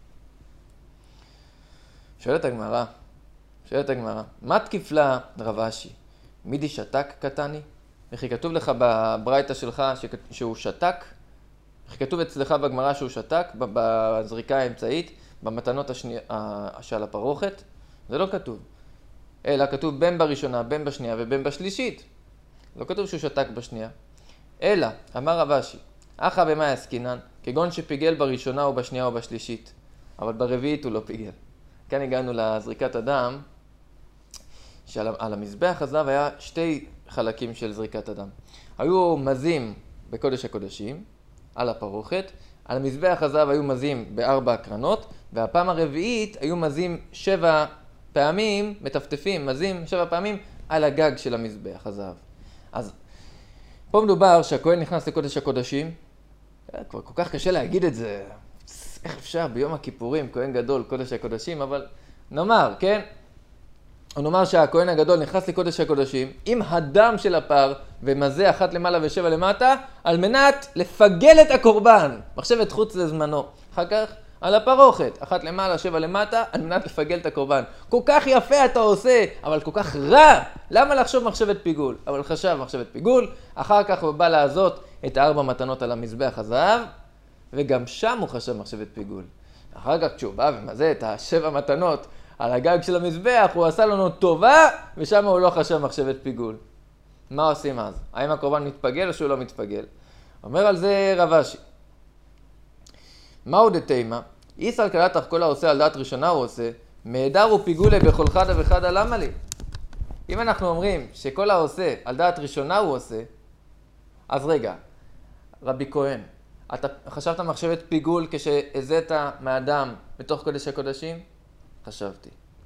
שואלת הגמרא, שואלת הגמרא, מה תקיף לה רב אשי? מידי שתק קטני? וכי כתוב לך בברייתא שלך שהוא שתק? וכי כתוב אצלך בגמרא שהוא שתק, בזריקה האמצעית, במתנות השני... שעל הפרוכת? זה לא כתוב. אלא כתוב בין בראשונה, בין בשנייה ובין בשלישית. לא כתוב שהוא שתק בשנייה. אלא, אמר רב אשי, אחא במאי עסקינן, כגון שפיגל בראשונה או בשנייה או בשלישית, אבל ברביעית הוא לא פיגל. כאן הגענו לזריקת הדם, שעל המזבח הזהב היה שתי חלקים של זריקת הדם. היו מזים בקודש הקודשים, על הפרוכת, על המזבח הזהב היו מזים בארבע הקרנות, והפעם הרביעית היו מזים שבע פעמים, מטפטפים, מזים שבע פעמים על הגג של המזבח הזהב. אז פה מדובר שהכהן נכנס לקודש הקודשים, כבר כל כך קשה להגיד את זה, איך אפשר ביום הכיפורים, כהן גדול, קודש הקודשים, אבל נאמר, כן? נאמר שהכהן הגדול נכנס לקודש הקודשים עם הדם של הפר ומזה אחת למעלה ושבע למטה על מנת לפגל את הקורבן, מחשבת חוץ לזמנו. אחר כך על הפרוכת, אחת למעלה, שבע למטה, על מנת לפגל את הקורבן. כל כך יפה אתה עושה, אבל כל כך רע. למה לחשוב מחשבת פיגול? אבל חשב מחשבת פיגול, אחר כך הוא בא לעזות את הארבע מתנות על המזבח הזהב, וגם שם הוא חשב מחשבת פיגול. אחר כך כשהוא בא ומזה את השבע מתנות על הגג של המזבח, הוא עשה לנו טובה, ושם הוא לא חשב מחשבת פיגול. מה עושים אז? האם הקורבן מתפגל או שהוא לא מתפגל? אומר על זה רב אשי. מהו דתימה? איסר קלתך כל העושה על דעת ראשונה הוא עושה, מהדר ופיגולי בכל חדה וחדה למה לי? אם אנחנו אומרים שכל העושה על דעת ראשונה הוא עושה, אז רגע, רבי כהן, אתה חשבת מחשבת פיגול כשהזית מהדם בתוך קודש הקודשים? חשבתי.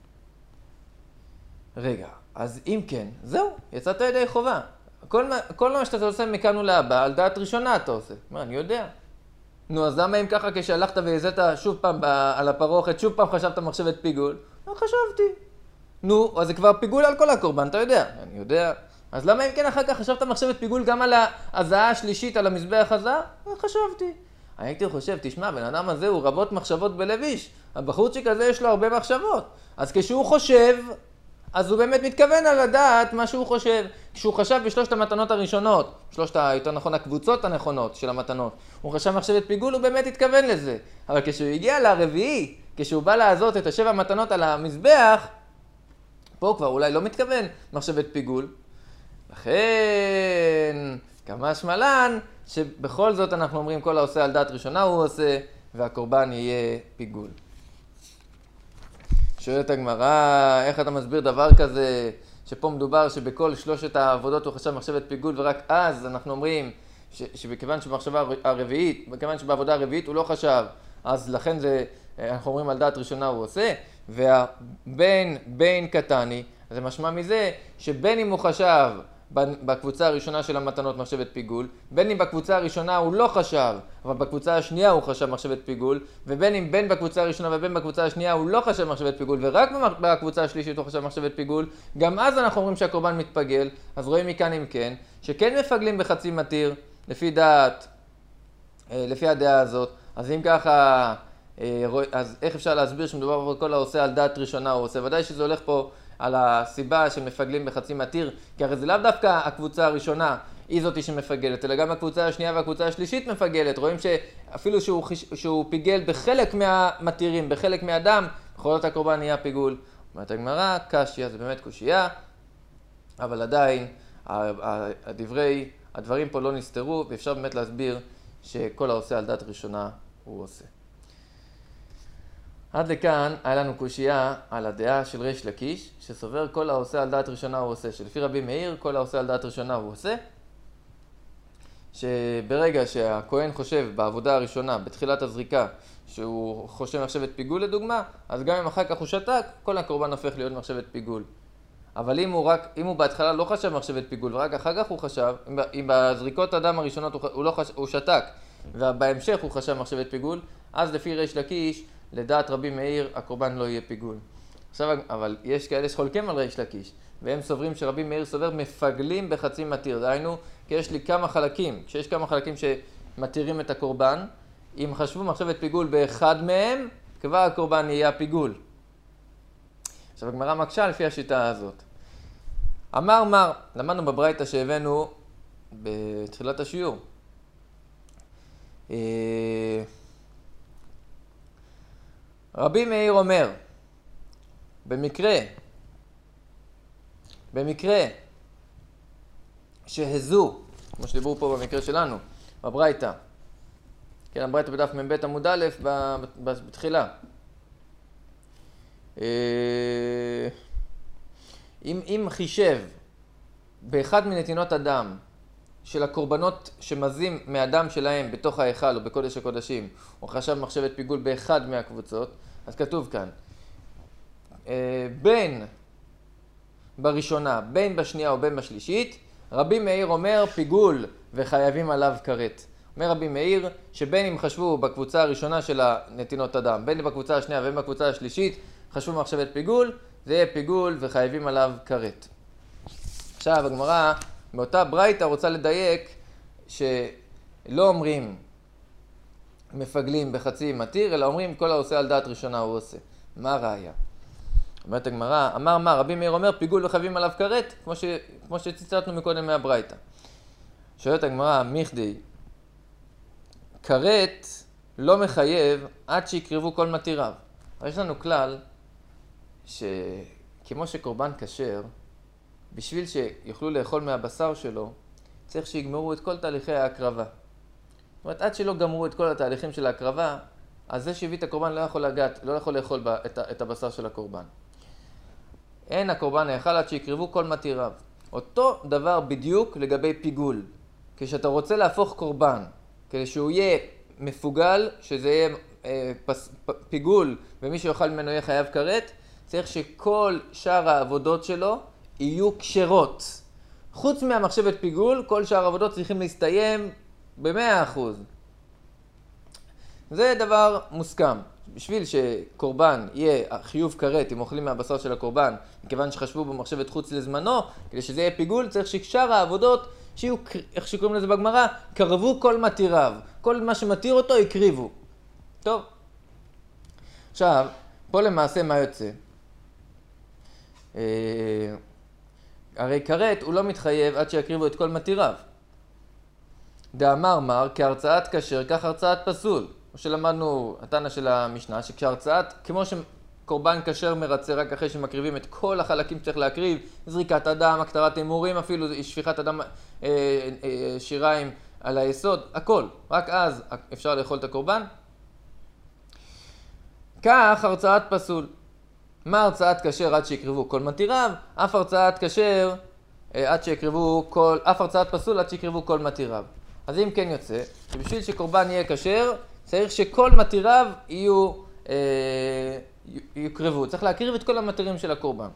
רגע, אז אם כן, זהו, יצאת ידי חובה. כל מה, כל מה שאתה עושה מכאן ולהבא, על דעת ראשונה אתה עושה. מה, אני יודע. נו, אז למה אם ככה כשהלכת והזית שוב פעם על הפרוכת, שוב פעם חשבת מחשבת פיגול? לא חשבתי. נו, אז זה כבר פיגול על כל הקורבן, אתה יודע. אני יודע. אז למה אם כן אחר כך חשבת מחשבת פיגול גם על ההזעה השלישית, על המזבח הזעה? לא חשבתי. הייתי חושב, תשמע, בן אדם הזה הוא רבות מחשבות בלב איש. הבחורצ'יק הזה יש לו הרבה מחשבות. אז כשהוא חושב, אז הוא באמת מתכוון על הדעת מה שהוא חושב. כשהוא חשב בשלושת המתנות הראשונות, שלושת, יותר נכון, הקבוצות הנכונות של המתנות, הוא חשב מחשבת פיגול, הוא באמת התכוון לזה. אבל כשהוא הגיע לרביעי, כשהוא בא לעזות את השבע המתנות על המזבח, פה כבר אולי לא מתכוון מחשבת פיגול. לכן, כמה שמלן, שבכל זאת אנחנו אומרים כל העושה על דעת ראשונה הוא עושה, והקורבן יהיה פיגול. שואלת הגמרא, איך אתה מסביר דבר כזה, שפה מדובר שבכל שלושת העבודות הוא חשב מחשבת פיגול, ורק אז אנחנו אומרים ש, שבכיוון שבמחשבה הרביעית, בכיוון שבעבודה הרביעית הוא לא חשב, אז לכן זה, אנחנו אומרים על דעת ראשונה הוא עושה, והבין, בין קטני, זה משמע מזה שבין אם הוא חשב בקבוצה הראשונה של המתנות מחשבת פיגול, בין אם בקבוצה הראשונה הוא לא חשב, אבל בקבוצה השנייה הוא חשב מחשבת פיגול, ובין אם בין בקבוצה הראשונה ובין בקבוצה השנייה הוא לא חשב מחשבת פיגול, ורק בקבוצה השלישית הוא חשב מחשבת פיגול, גם אז אנחנו אומרים שהקורבן מתפגל. אז רואים מכאן אם כן, שכן מפגלים בחצי מתיר, לפי דעת, לפי הדעה הזאת. אז אם ככה, אז איך אפשר להסביר שמדובר בכל העושה על דעת ראשונה הוא עושה? ודאי שזה הולך פה על הסיבה שמפגלים בחצי מתיר, כי הרי זה לאו דווקא הקבוצה הראשונה היא זאתי שמפגלת, אלא גם הקבוצה השנייה והקבוצה השלישית מפגלת. רואים שאפילו שהוא, שהוא פיגל בחלק מהמתירים, בחלק מהדם, בכל זאת הקורבן נהיה פיגול. אומרת הגמרא, קשיא, זה באמת קושייה, אבל עדיין הדברי, הדברים פה לא נסתרו, ואפשר באמת להסביר שכל העושה על דעת ראשונה הוא עושה. עד לכאן היה לנו קושייה על הדעה של ריש לקיש, שסובר כל העושה על דעת ראשונה הוא עושה, שלפי רבי מאיר כל העושה על דעת ראשונה הוא עושה, שברגע שהכהן חושב בעבודה הראשונה, בתחילת הזריקה, שהוא חושב מחשבת פיגול לדוגמה, אז גם אם אחר כך הוא שתק, כל הקורבן הופך להיות מחשבת פיגול. אבל אם הוא, רק, אם הוא בהתחלה לא חשב מחשבת פיגול, ורק אחר כך הוא חשב, אם בזריקות הדם הראשונות הוא, הוא, לא חשב, הוא שתק, ובהמשך הוא חשב מחשבת פיגול, אז לפי ריש לקיש, לדעת רבי מאיר, הקורבן לא יהיה פיגול. עכשיו, אבל יש כאלה שחולקים על ריש לקיש, והם סוברים שרבי מאיר סובר מפגלים בחצי מתיר. דהיינו, כי יש לי כמה חלקים, כשיש כמה חלקים מתירים את הקורבן. אם חשבו מחשבת פיגול באחד מהם, כבר הקורבן יהיה הפיגול. עכשיו הגמרא מקשה לפי השיטה הזאת. אמר מר, למדנו בברייתא שהבאנו בתחילת השיעור. רבי מאיר אומר, במקרה, במקרה שהזו, כמו שדיברו פה במקרה שלנו, בברייתא, כן, הברייתא בדף מ"ב עמוד א' בתחילה. אם, אם חישב באחד מנתינות הדם של הקורבנות שמזים מהדם שלהם בתוך ההיכל או בקודש הקודשים, או חשב מחשבת פיגול באחד מהקבוצות, אז כתוב כאן, בין בראשונה, בין בשנייה או בין בשלישית, רבי מאיר אומר פיגול וחייבים עליו כרת. אומר רבי מאיר שבין אם חשבו בקבוצה הראשונה של הנתינות הדם, בין בקבוצה השנייה ובין בקבוצה השלישית, חשבו מחשבת פיגול, זה יהיה פיגול וחייבים עליו כרת. עכשיו הגמרא מאותה ברייתא רוצה לדייק שלא אומרים מפגלים בחצי מתיר, אלא אומרים כל העושה על דעת ראשונה הוא עושה. מה הראיה? אומרת הגמרא, אמר מה, רבי מאיר אומר פיגול וחייבים עליו כרת, כמו, ש... כמו שציטטנו מקודם מהברייתא. שואלת הגמרא, מיכדי, כרת לא מחייב עד שיקרבו כל מתיריו. יש לנו כלל שכמו שקורבן כשר, בשביל שיוכלו לאכול מהבשר שלו, צריך שיגמרו את כל תהליכי ההקרבה. זאת אומרת, עד שלא גמרו את כל התהליכים של ההקרבה, אז זה שהביא את הקורבן לא יכול לגעת, לא יכול לאכול את, את הבשר של הקורבן. אין הקורבן נאכל עד שיקרבו כל מתיריו. אותו דבר בדיוק לגבי פיגול. כשאתה רוצה להפוך קורבן, כדי שהוא יהיה מפוגל, שזה יהיה אה, פס, פ, פיגול, ומי שיאכל ממנו יהיה חייב כרת, צריך שכל שאר העבודות שלו יהיו כשרות. חוץ מהמחשבת פיגול, כל שאר העבודות צריכים להסתיים ב-מאה אחוז. זה דבר מוסכם. בשביל שקורבן יהיה חיוב כרת אם אוכלים מהבשר של הקורבן, מכיוון שחשבו במחשבת חוץ לזמנו, כדי שזה יהיה פיגול, צריך ששאר העבודות שיהיו, איך שקוראים לזה בגמרא, קרבו כל מתיריו. כל מה שמתיר אותו יקריבו. טוב. עכשיו, פה למעשה מה יוצא? אה, הרי כרת הוא לא מתחייב עד שיקריבו את כל מתיריו. דאמר מר, כהרצאת כשר, כך הרצאת פסול. כמו שלמדנו, התנא של המשנה, שכשהרצאת, כמו שקורבן כשר מרצה רק אחרי שמקריבים את כל החלקים שצריך להקריב, זריקת הדם, הקטרת הימורים, אפילו שפיכת הדם, אה, אה, שיריים על היסוד, הכל. רק אז אפשר לאכול את הקורבן. כך הרצאת פסול. מה הרצאת כשר עד שיקריבו כל מתיריו? אף הרצאת כשר עד שיקריבו כל, אף הרצאת פסול עד שיקריבו כל מתיריו. אז אם כן יוצא, שבשביל שקורבן יהיה כשר, צריך שכל מתיריו יהיו, אה, יוקרבו. צריך להקריב את כל המתירים של הקורבן.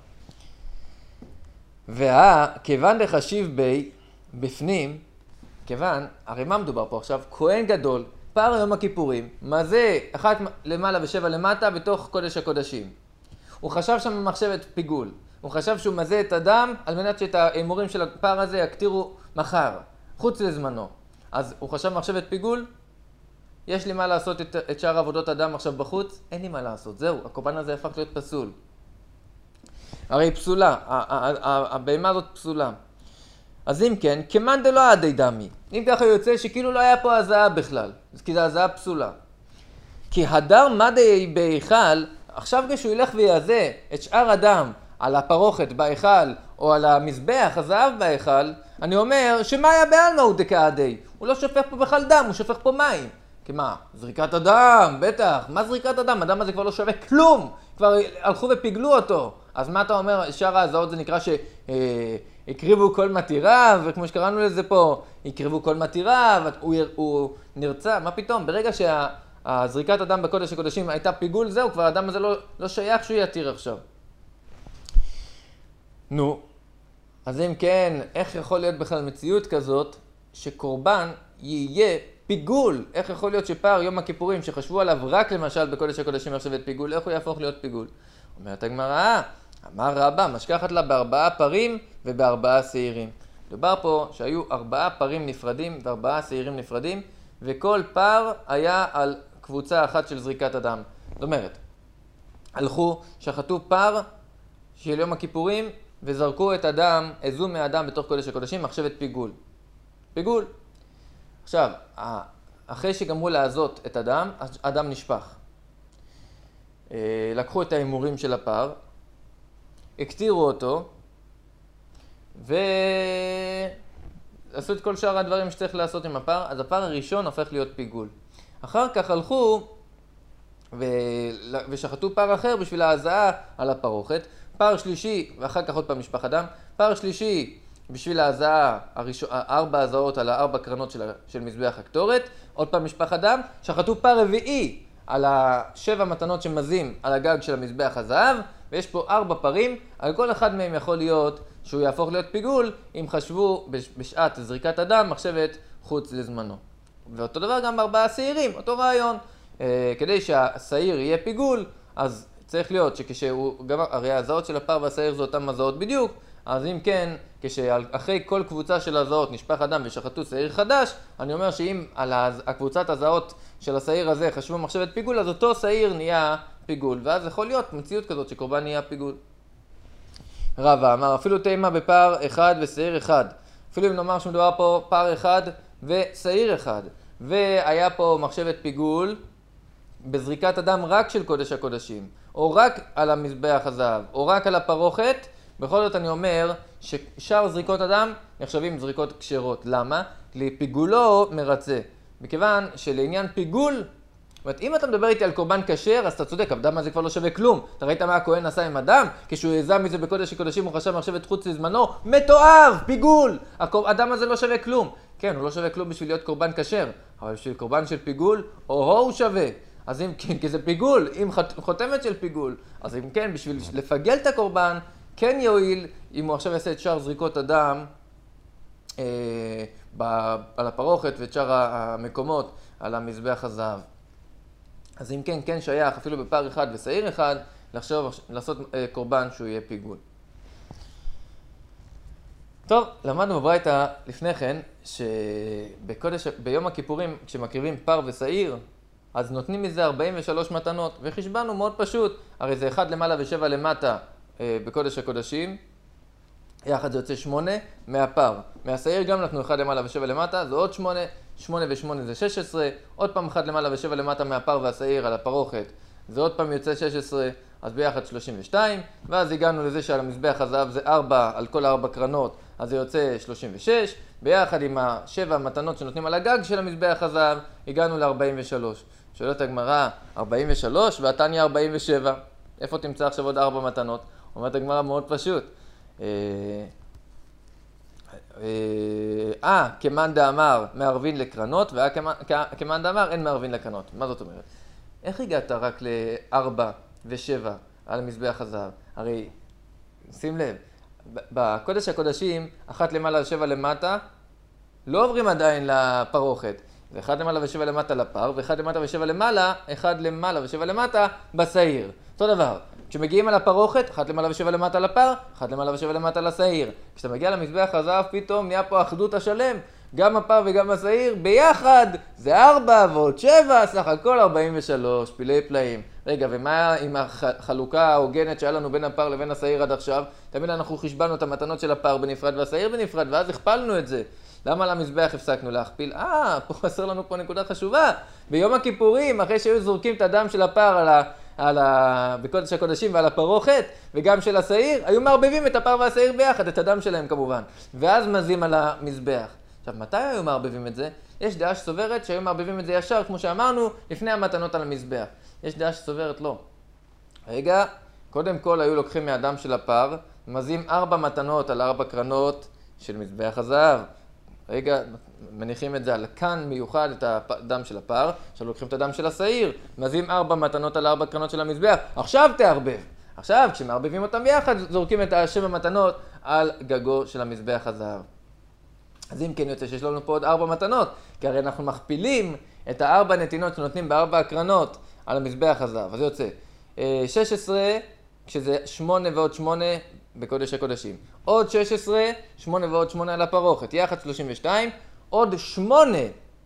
וכיוון לחשיב בי, בפנים, כיוון, הרי מה מדובר פה עכשיו? כהן גדול, פער יום הכיפורים, מה זה אחת למעלה ושבע למטה בתוך קודש הקודשים. הוא חשב שם במחשבת פיגול. הוא חשב שהוא מזה את הדם על מנת שאת האמורים של הפער הזה יקטירו מחר, חוץ לזמנו. אז הוא חשב במחשבת פיגול, יש לי מה לעשות את, את שאר עבודות הדם עכשיו בחוץ? אין לי מה לעשות, זהו, הקורבן הזה הפך להיות פסול. הרי פסולה, הבהמה הזאת פסולה. אז אם כן, כמאן דלא עדי דמי. אם ככה יוצא שכאילו לא היה פה הזעה בכלל, כי זה הזעה פסולה. כי הדר מדי בהיכל, עכשיו כשהוא ילך ויעזה את שאר הדם על הפרוכת בהיכל או על המזבח, הזהב בהיכל, אני אומר שמה היה בעלמא הוא דקעדי? הוא לא שופך פה בכלל דם, הוא שופך פה מים. כי מה? זריקת הדם, בטח. מה זריקת הדם? הדם הזה כבר לא שווה כלום. כבר הלכו ופיגלו אותו. אז מה אתה אומר? שאר ההזעות זה נקרא שהקריבו כל מתיריו, וכמו שקראנו לזה פה, הקריבו כל מתיריו, הוא, הוא נרצה. מה פתאום? ברגע שהזריקת הדם בקודש הקודשים הייתה פיגול, זהו, כבר הדם הזה לא, לא שייך שהוא יתיר עכשיו. נו, אז אם כן, איך יכול להיות בכלל מציאות כזאת שקורבן יהיה פיגול? איך יכול להיות שפער יום הכיפורים שחשבו עליו רק למשל בקודש הקודשים מחשבת פיגול, איך הוא יהפוך להיות פיגול? אומרת הגמרא, אמר רבא, משכחת לה בארבעה פרים ובארבעה שעירים. דובר פה שהיו ארבעה פרים נפרדים וארבעה שעירים נפרדים, וכל פר היה על קבוצה אחת של זריקת הדם. זאת אומרת, הלכו, שחטו פר של יום הכיפורים, וזרקו את הדם, הזו מהדם בתוך קודש הקודשים, מחשבת פיגול. פיגול. עכשיו, אחרי שגמרו לעזות את הדם, הדם נשפך. לקחו את האימורים של הפר, הקטירו אותו, ועשו את כל שאר הדברים שצריך לעשות עם הפר, אז הפר הראשון הופך להיות פיגול. אחר כך הלכו ו... ושחטו פר אחר בשביל ההזעה על הפרוכת, פר שלישי, ואחר כך עוד פעם משפח הדם, פר שלישי בשביל ההזעה, הראש... ארבע הזעות על הארבע קרנות של, של מזבח הקטורת, עוד פעם משפח הדם, שחטו פר רביעי על השבע מתנות שמזים על הגג של המזבח הזהב, ויש פה ארבע פרים, על כל אחד מהם יכול להיות שהוא יהפוך להיות פיגול, אם חשבו בשעת זריקת הדם מחשבת חוץ לזמנו. ואותו דבר גם בארבעה שעירים, אותו רעיון. אה, כדי שהשעיר יהיה פיגול, אז צריך להיות שכשהוא, גם הרי ההזעות של הפר והשעיר זה אותם הזעות בדיוק, אז אם כן, כשאחרי כל קבוצה של הזעות נשפך הדם ושחטו שעיר חדש, אני אומר שאם על הקבוצת הזעות של השעיר הזה חשבו מחשבת פיגול, אז אותו שעיר נהיה פיגול, ואז יכול להיות מציאות כזאת שקורבן נהיה פיגול. רבא אמר, אפילו תימה בפר אחד ושעיר אחד. אפילו אם נאמר שמדובר פה פר אחד ושעיר אחד, והיה פה מחשבת פיגול בזריקת הדם רק של קודש הקודשים, או רק על המזבח הזהב, או רק על הפרוכת, בכל זאת אני אומר ששאר זריקות הדם נחשבים זריקות כשרות. למה? כי פיגולו מרצה. מכיוון שלעניין פיגול, זאת אומרת, אם אתה מדבר איתי על קורבן כשר, אז אתה צודק, הדם הזה כבר לא שווה כלום. אתה ראית מה הכהן עשה עם הדם? כשהוא יזע מזה בקודש הקודשים הוא חשב מחשבת חוץ לזמנו, מתועב, פיגול! הדם הזה לא שווה כלום. כן, הוא לא שווה כלום בשביל להיות קורבן כשר, אבל בשביל קורבן של פיגול, או הוא שווה. אז אם כן, כי זה פיגול, אם חותמת של פיגול, אז אם כן, בשביל לפגל את הקורבן, כן יועיל אם הוא עכשיו יעשה את שאר זריקות הדם אה, ב, על הפרוכת ואת שאר המקומות על המזבח הזהב. אז אם כן, כן שייך אפילו בפר אחד ושעיר אחד, לחשוב, לעשות אה, קורבן שהוא יהיה פיגול. טוב, למדנו בברייתא לפני כן, שבקודש, ביום הכיפורים, כשמקריבים פר ושעיר, אז נותנים מזה ארבעים ושלוש מתנות, וחישבנו מאוד פשוט, הרי זה אחד למעלה ושבע למטה אה, בקודש הקודשים, יחד זה יוצא שמונה מהפר. מהשעיר גם נתנו אחד למעלה ושבע למטה, זה עוד שמונה, שמונה ושמונה זה שש עשרה, עוד פעם אחד למעלה ושבע למטה מהפר והשעיר על הפרוכת, זה עוד פעם יוצא שש עשרה, אז ביחד שלושים ושתיים, ואז הגענו לזה שעל המזבח הזהב זה ארבע על כל ארבע קרנות, אז זה יוצא שלושים ושש, ביחד עם השבע המתנות שנותנים על הגג של המזבח הזהב, הגענו ל-ארבעים ושלוש. שואלת הגמרא, ארבעים ושלוש והתניא ארבעים ושבע. איפה תמצא עכשיו עוד ארבע מתנות? אומרת הגמרא מאוד פשוט. אה, כמאן דאמר מערבין לקרנות, ואה כמאן דאמר אין מערבין לקרנות. מה זאת אומרת? איך הגעת רק לארבע ושבע על המזבח הזהב? הרי, שים לב, בקודש הקודשים, אחת למעלה ושבע למטה, לא עוברים עדיין לפרוכת. ואחד למעלה ושבע למטה לפר, ואחד למטה ושבע למעלה, אחד למעלה ושבע למטה בשעיר. אותו דבר. כשמגיעים על הפרוכת, אחד למעלה ושבע למטה לפר, אחד למעלה ושבע למטה לשעיר. כשאתה מגיע למזבח הזהב, פתאום נהיה פה אחדות השלם. גם הפר וגם השעיר ביחד, זה ארבע ועוד שבע, סך הכל ארבעים ושלוש, פילי פלאים. רגע, ומה עם החלוקה ההוגנת שהיה לנו בין הפר לבין השעיר עד עכשיו? תמיד אנחנו חישבנו את המתנות של הפר בנפרד והשעיר בנפרד, ואז הכפלנו את זה. למה על המזבח הפסקנו להכפיל? אה, פה חסר לנו פה נקודה חשובה. ביום הכיפורים, אחרי שהיו זורקים את הדם של הפר על ה... על ה... בקודש הקודשים ועל הפרוכת, וגם של השעיר, היו מערבבים את הפר והשעיר ביחד, את הדם שלהם כמובן. ואז מזים על המזבח. עכשיו, מתי היו מערבבים את זה? יש דעה שסוברת שהיו מערבבים את זה ישר, כמו שאמרנו, לפני המתנות על המזבח. יש דעה שסוברת לא. רגע, קודם כל היו לוקחים מהדם של הפר, מזים ארבע מתנות על ארבע קרנות של מזבח הזהב. רגע, מניחים את זה על כאן מיוחד, את הדם של הפר, עכשיו לוקחים את הדם של השעיר, מזים ארבע מתנות על ארבע קרנות של המזבח, עכשיו תערבב. עכשיו, כשמערבבים אותם ביחד, זורקים את השבע מתנות על גגו של המזבח הזהב. אז אם כן יוצא שיש לנו פה עוד ארבע מתנות, כי הרי אנחנו מכפילים את הארבע נתינות שנותנים בארבע הקרנות על המזבח הזהב. אז זה יוצא שש עשרה, כשזה שמונה ועוד שמונה בקודש הקודשים. עוד שש עשרה, שמונה ועוד שמונה על הפרוכת, יחד שלושים ושתיים, עוד שמונה.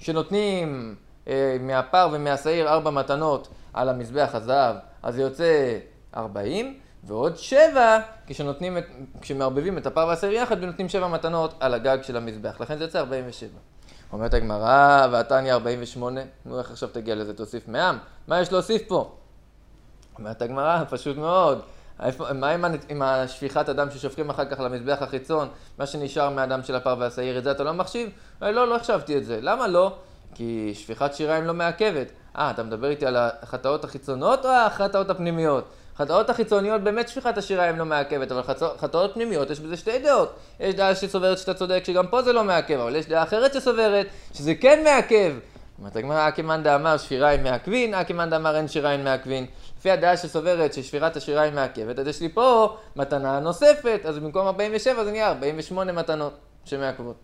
שנותנים אה, מהפר ומהשעיר ארבע מתנות על המזבח הזהב, אז זה יוצא ארבעים, ועוד שבע כשנותנים את, כשמערבבים את הפר והשעיר יחד ונותנים שבע מתנות על הגג של המזבח. לכן זה יוצא ארבעים ושבע. אומרת הגמרא, והתניא ארבעים ושמונה, נו איך עכשיו תגיע לזה, תוסיף מאה? מה יש להוסיף פה? אומרת הגמרא, פשוט מאוד. מה עם, עם השפיכת הדם ששופכים אחר כך למזבח החיצון, מה שנשאר מהדם של הפר והשעיר, את זה אתה לא מחשיב? לא, לא החשבתי את זה. למה לא? כי שפיכת שיריים לא מעכבת. אה, אתה מדבר איתי על החטאות החיצונות או החטאות הפנימיות? חטאות החיצוניות באמת שפיכת השיריים לא מעכבת, אבל חטאות פנימיות יש בזה שתי דעות. יש דעה שסוברת שאתה צודק שגם פה זה לא מעכב, אבל יש דעה אחרת שסוברת שזה כן מעכב. אומרת הגמרא, אקימאן דאמר שפיריים מעכבין, אקימאן דאמר אין שיריים מעכבין. לפי הדעה שסוברת ששפירת השיריים מעכבת, אז יש לי פה מתנה נוספת, אז במקום ארבעים ושבע זה נהיה ארבעים ושמונה מתנות שמעכבות.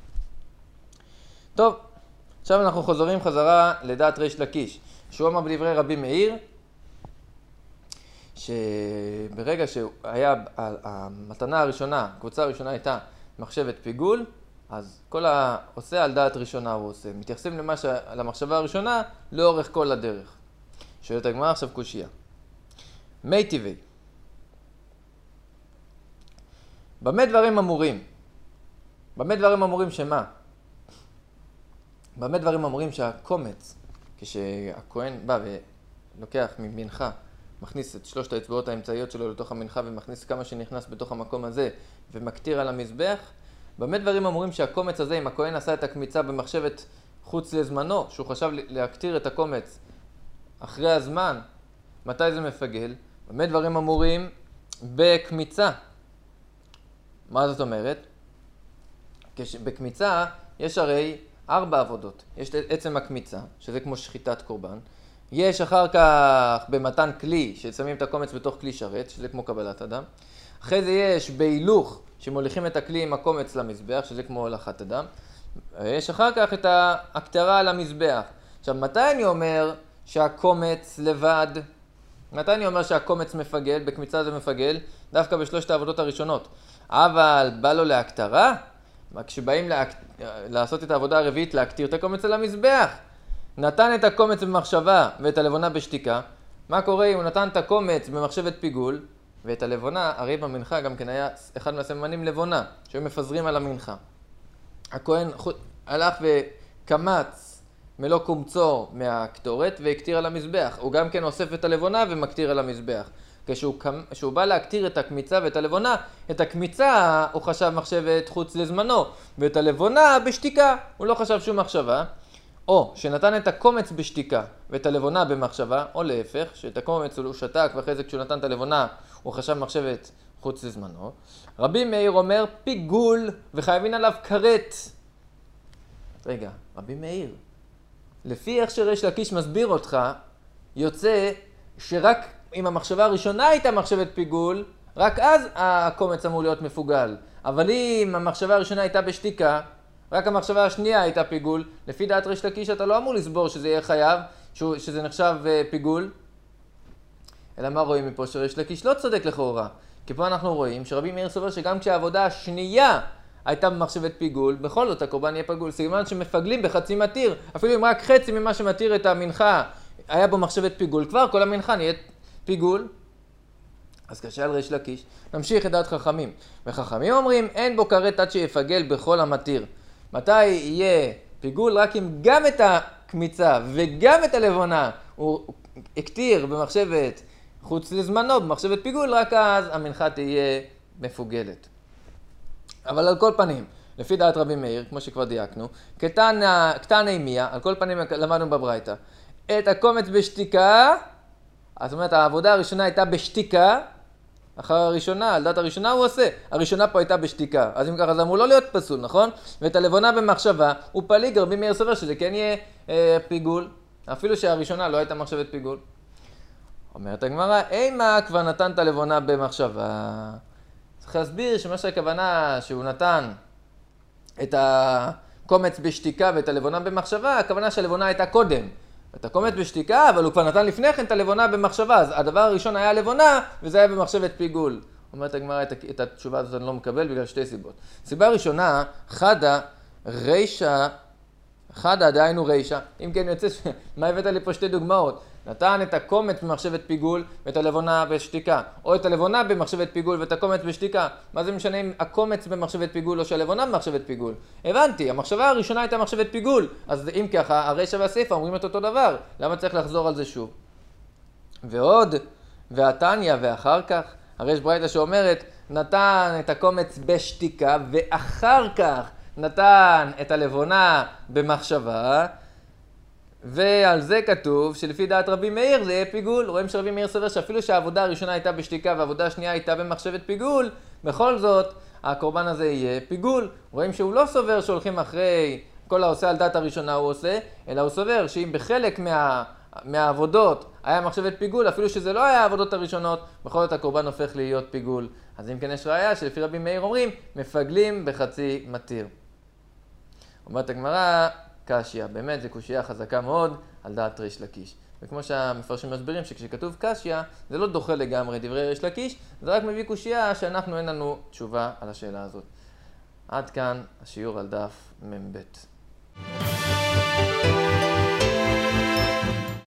טוב, עכשיו אנחנו חוזרים חזרה לדעת ריש לקיש. שהוא אמר בדברי רבי מאיר, שברגע שהיה המתנה הראשונה, הקבוצה הראשונה הייתה מחשבת פיגול, אז כל העושה על דעת ראשונה הוא עושה. מתייחסים למה ש... למחשבה הראשונה לאורך כל הדרך. שואלת הגמרא עכשיו קושיה. מי טבעי. במה דברים אמורים? במה דברים אמורים שמה? במה דברים אמורים שהקומץ, כשהכהן בא ולוקח ממנחה, מכניס את שלושת האצבעות האמצעיות שלו לתוך המנחה ומכניס כמה שנכנס בתוך המקום הזה ומקטיר על המזבח, במה דברים אמורים שהקומץ הזה, אם הכהן עשה את הקמיצה במחשבת חוץ לזמנו, שהוא חשב להקטיר את הקומץ אחרי הזמן, מתי זה מפגל? במה דברים אמורים בקמיצה. מה זאת אומרת? בקמיצה יש הרי ארבע עבודות. יש עצם הקמיצה, שזה כמו שחיטת קורבן. יש אחר כך במתן כלי, ששמים את הקומץ בתוך כלי שרת, שזה כמו קבלת אדם. אחרי זה יש בהילוך, שמוליכים את הכלי עם הקומץ למזבח, שזה כמו הולכת אדם. יש אחר כך את ההקטרה על המזבח. עכשיו, מתי אני אומר שהקומץ לבד? מתי אני אומר שהקומץ מפגל? בקמיצה זה מפגל, דווקא בשלושת העבודות הראשונות. אבל בא לו להקטרה? כשבאים להק... לעשות את העבודה הרביעית, להקטיר את הקומץ על המזבח. נתן את הקומץ במחשבה ואת הלבונה בשתיקה. מה קורה אם הוא נתן את הקומץ במחשבת פיגול, ואת הלבונה, הרי במנחה גם כן היה אחד מהסממנים לבונה, שהיו מפזרים על המנחה. הכהן הלך וקמץ מלוא קומצו מהקטורת והקטיר על המזבח. הוא גם כן אוסף את הלבונה ומקטיר על המזבח. כשהוא כשהוא בא להקטיר את הקמיצה ואת הלבונה, את הקמיצה הוא חשב מחשבת חוץ לזמנו, ואת הלבונה בשתיקה, הוא לא חשב שום מחשבה. או שנתן את הקומץ בשתיקה ואת הלבונה במחשבה, או להפך, שאת הקומץ הוא שתק ואחרי זה כשהוא נתן את הלבונה הוא חשב מחשבת חוץ לזמנו. רבי מאיר אומר פיגול וחייבים עליו כרת. רגע, רבי מאיר, לפי איך שריש לקיש מסביר אותך, יוצא שרק אם המחשבה הראשונה הייתה מחשבת פיגול, רק אז הקומץ אמור להיות מפוגל. אבל אם המחשבה הראשונה הייתה בשתיקה, רק המחשבה השנייה הייתה פיגול, לפי דעת ריש לקיש אתה לא אמור לסבור שזה יהיה חייב, שזה נחשב פיגול. אלא מה רואים מפה? שריש לקיש לא צודק לכאורה. כי פה אנחנו רואים שרבי מאיר סובר שגם כשהעבודה השנייה הייתה במחשבת פיגול, בכל זאת הקורבן יהיה פיגול. סימן שמפגלים בחצי מתיר, אפילו אם רק חצי ממה שמתיר את המנחה היה בו מחשבת פיגול, כבר כל המנחה נהיית פיגול. אז קשה על ריש לקיש. נמשיך את דעת חכמים. וחכמים אומרים, אין בו כרת עד שיפגל בכל המתיר. מתי יהיה פיגול? רק אם גם את הקמיצה וגם את הלבונה הוא הקטיר במחשבת חוץ לזמנו, במחשבת פיגול, רק אז המנחה תהיה מפוגלת. אבל על כל פנים, לפי דעת רבי מאיר, כמו שכבר דייקנו, קטני מיה, על כל פנים למדנו בברייתא, את הקומץ בשתיקה, זאת אומרת העבודה הראשונה הייתה בשתיקה, אחר הראשונה, על דעת הראשונה הוא עושה. הראשונה פה הייתה בשתיקה. אז אם ככה זה אמור לא להיות פסול, נכון? ואת הלבונה במחשבה, הוא פליג, רבי מאיר סובר שזה כן יהיה אה, פיגול. אפילו שהראשונה לא הייתה מחשבת פיגול. אומרת הגמרא, אימה כבר נתן את הלבונה במחשבה. צריך להסביר שמה שהכוונה שהוא נתן את הקומץ בשתיקה ואת הלבונה במחשבה, הכוונה שהלבונה הייתה קודם. את הקומץ בשתיקה, אבל הוא כבר נתן לפני כן את הלבונה במחשבה. אז הדבר הראשון היה הלבונה, וזה היה במחשבת פיגול. אומרת הגמרא, את התשובה הזאת אני לא מקבל בגלל שתי סיבות. סיבה ראשונה, חדה, רישה, חדה, דהיינו רישא. אם כן יוצא, ש... מה הבאת לי פה שתי דוגמאות? נתן את הקומץ במחשבת פיגול ואת הלבונה בשתיקה, או את הלבונה במחשבת פיגול ואת הקומץ בשתיקה. מה זה משנה אם הקומץ במחשבת פיגול או שהלבונה במחשבת פיגול? הבנתי, המחשבה הראשונה הייתה מחשבת פיגול, אז אם ככה, הרישא והסיפא אומרים את אותו דבר, למה צריך לחזור על זה שוב? ועוד, והתניא ואחר כך, הרי יש ברייתא שאומרת, נתן את הקומץ בשתיקה ואחר כך נתן את הלבונה במחשבה, ועל זה כתוב שלפי דעת רבי מאיר זה יהיה פיגול. רואים שרבי מאיר סובר שאפילו שהעבודה הראשונה הייתה בשתיקה והעבודה השנייה הייתה במחשבת פיגול, בכל זאת הקורבן הזה יהיה פיגול. רואים שהוא לא סובר שהולכים אחרי כל העושה על דעת הראשונה הוא עושה, אלא הוא סובר שאם בחלק מה, מהעבודות היה מחשבת פיגול, אפילו שזה לא היה העבודות הראשונות, בכל זאת הקורבן הופך להיות פיגול. אז אם כן יש ראיה שלפי רבי מאיר אומרים, מפגלים בחצי מתיר. אומרת הגמרא, קשיא, באמת זו קושייה חזקה מאוד על דעת ריש לקיש. וכמו שהמפרשים מסבירים שכשכתוב קשיא, זה לא דוחה לגמרי דברי ריש לקיש, זה רק מביא קושייה שאנחנו אין לנו תשובה על השאלה הזאת. עד כאן השיעור על דף מ"ב.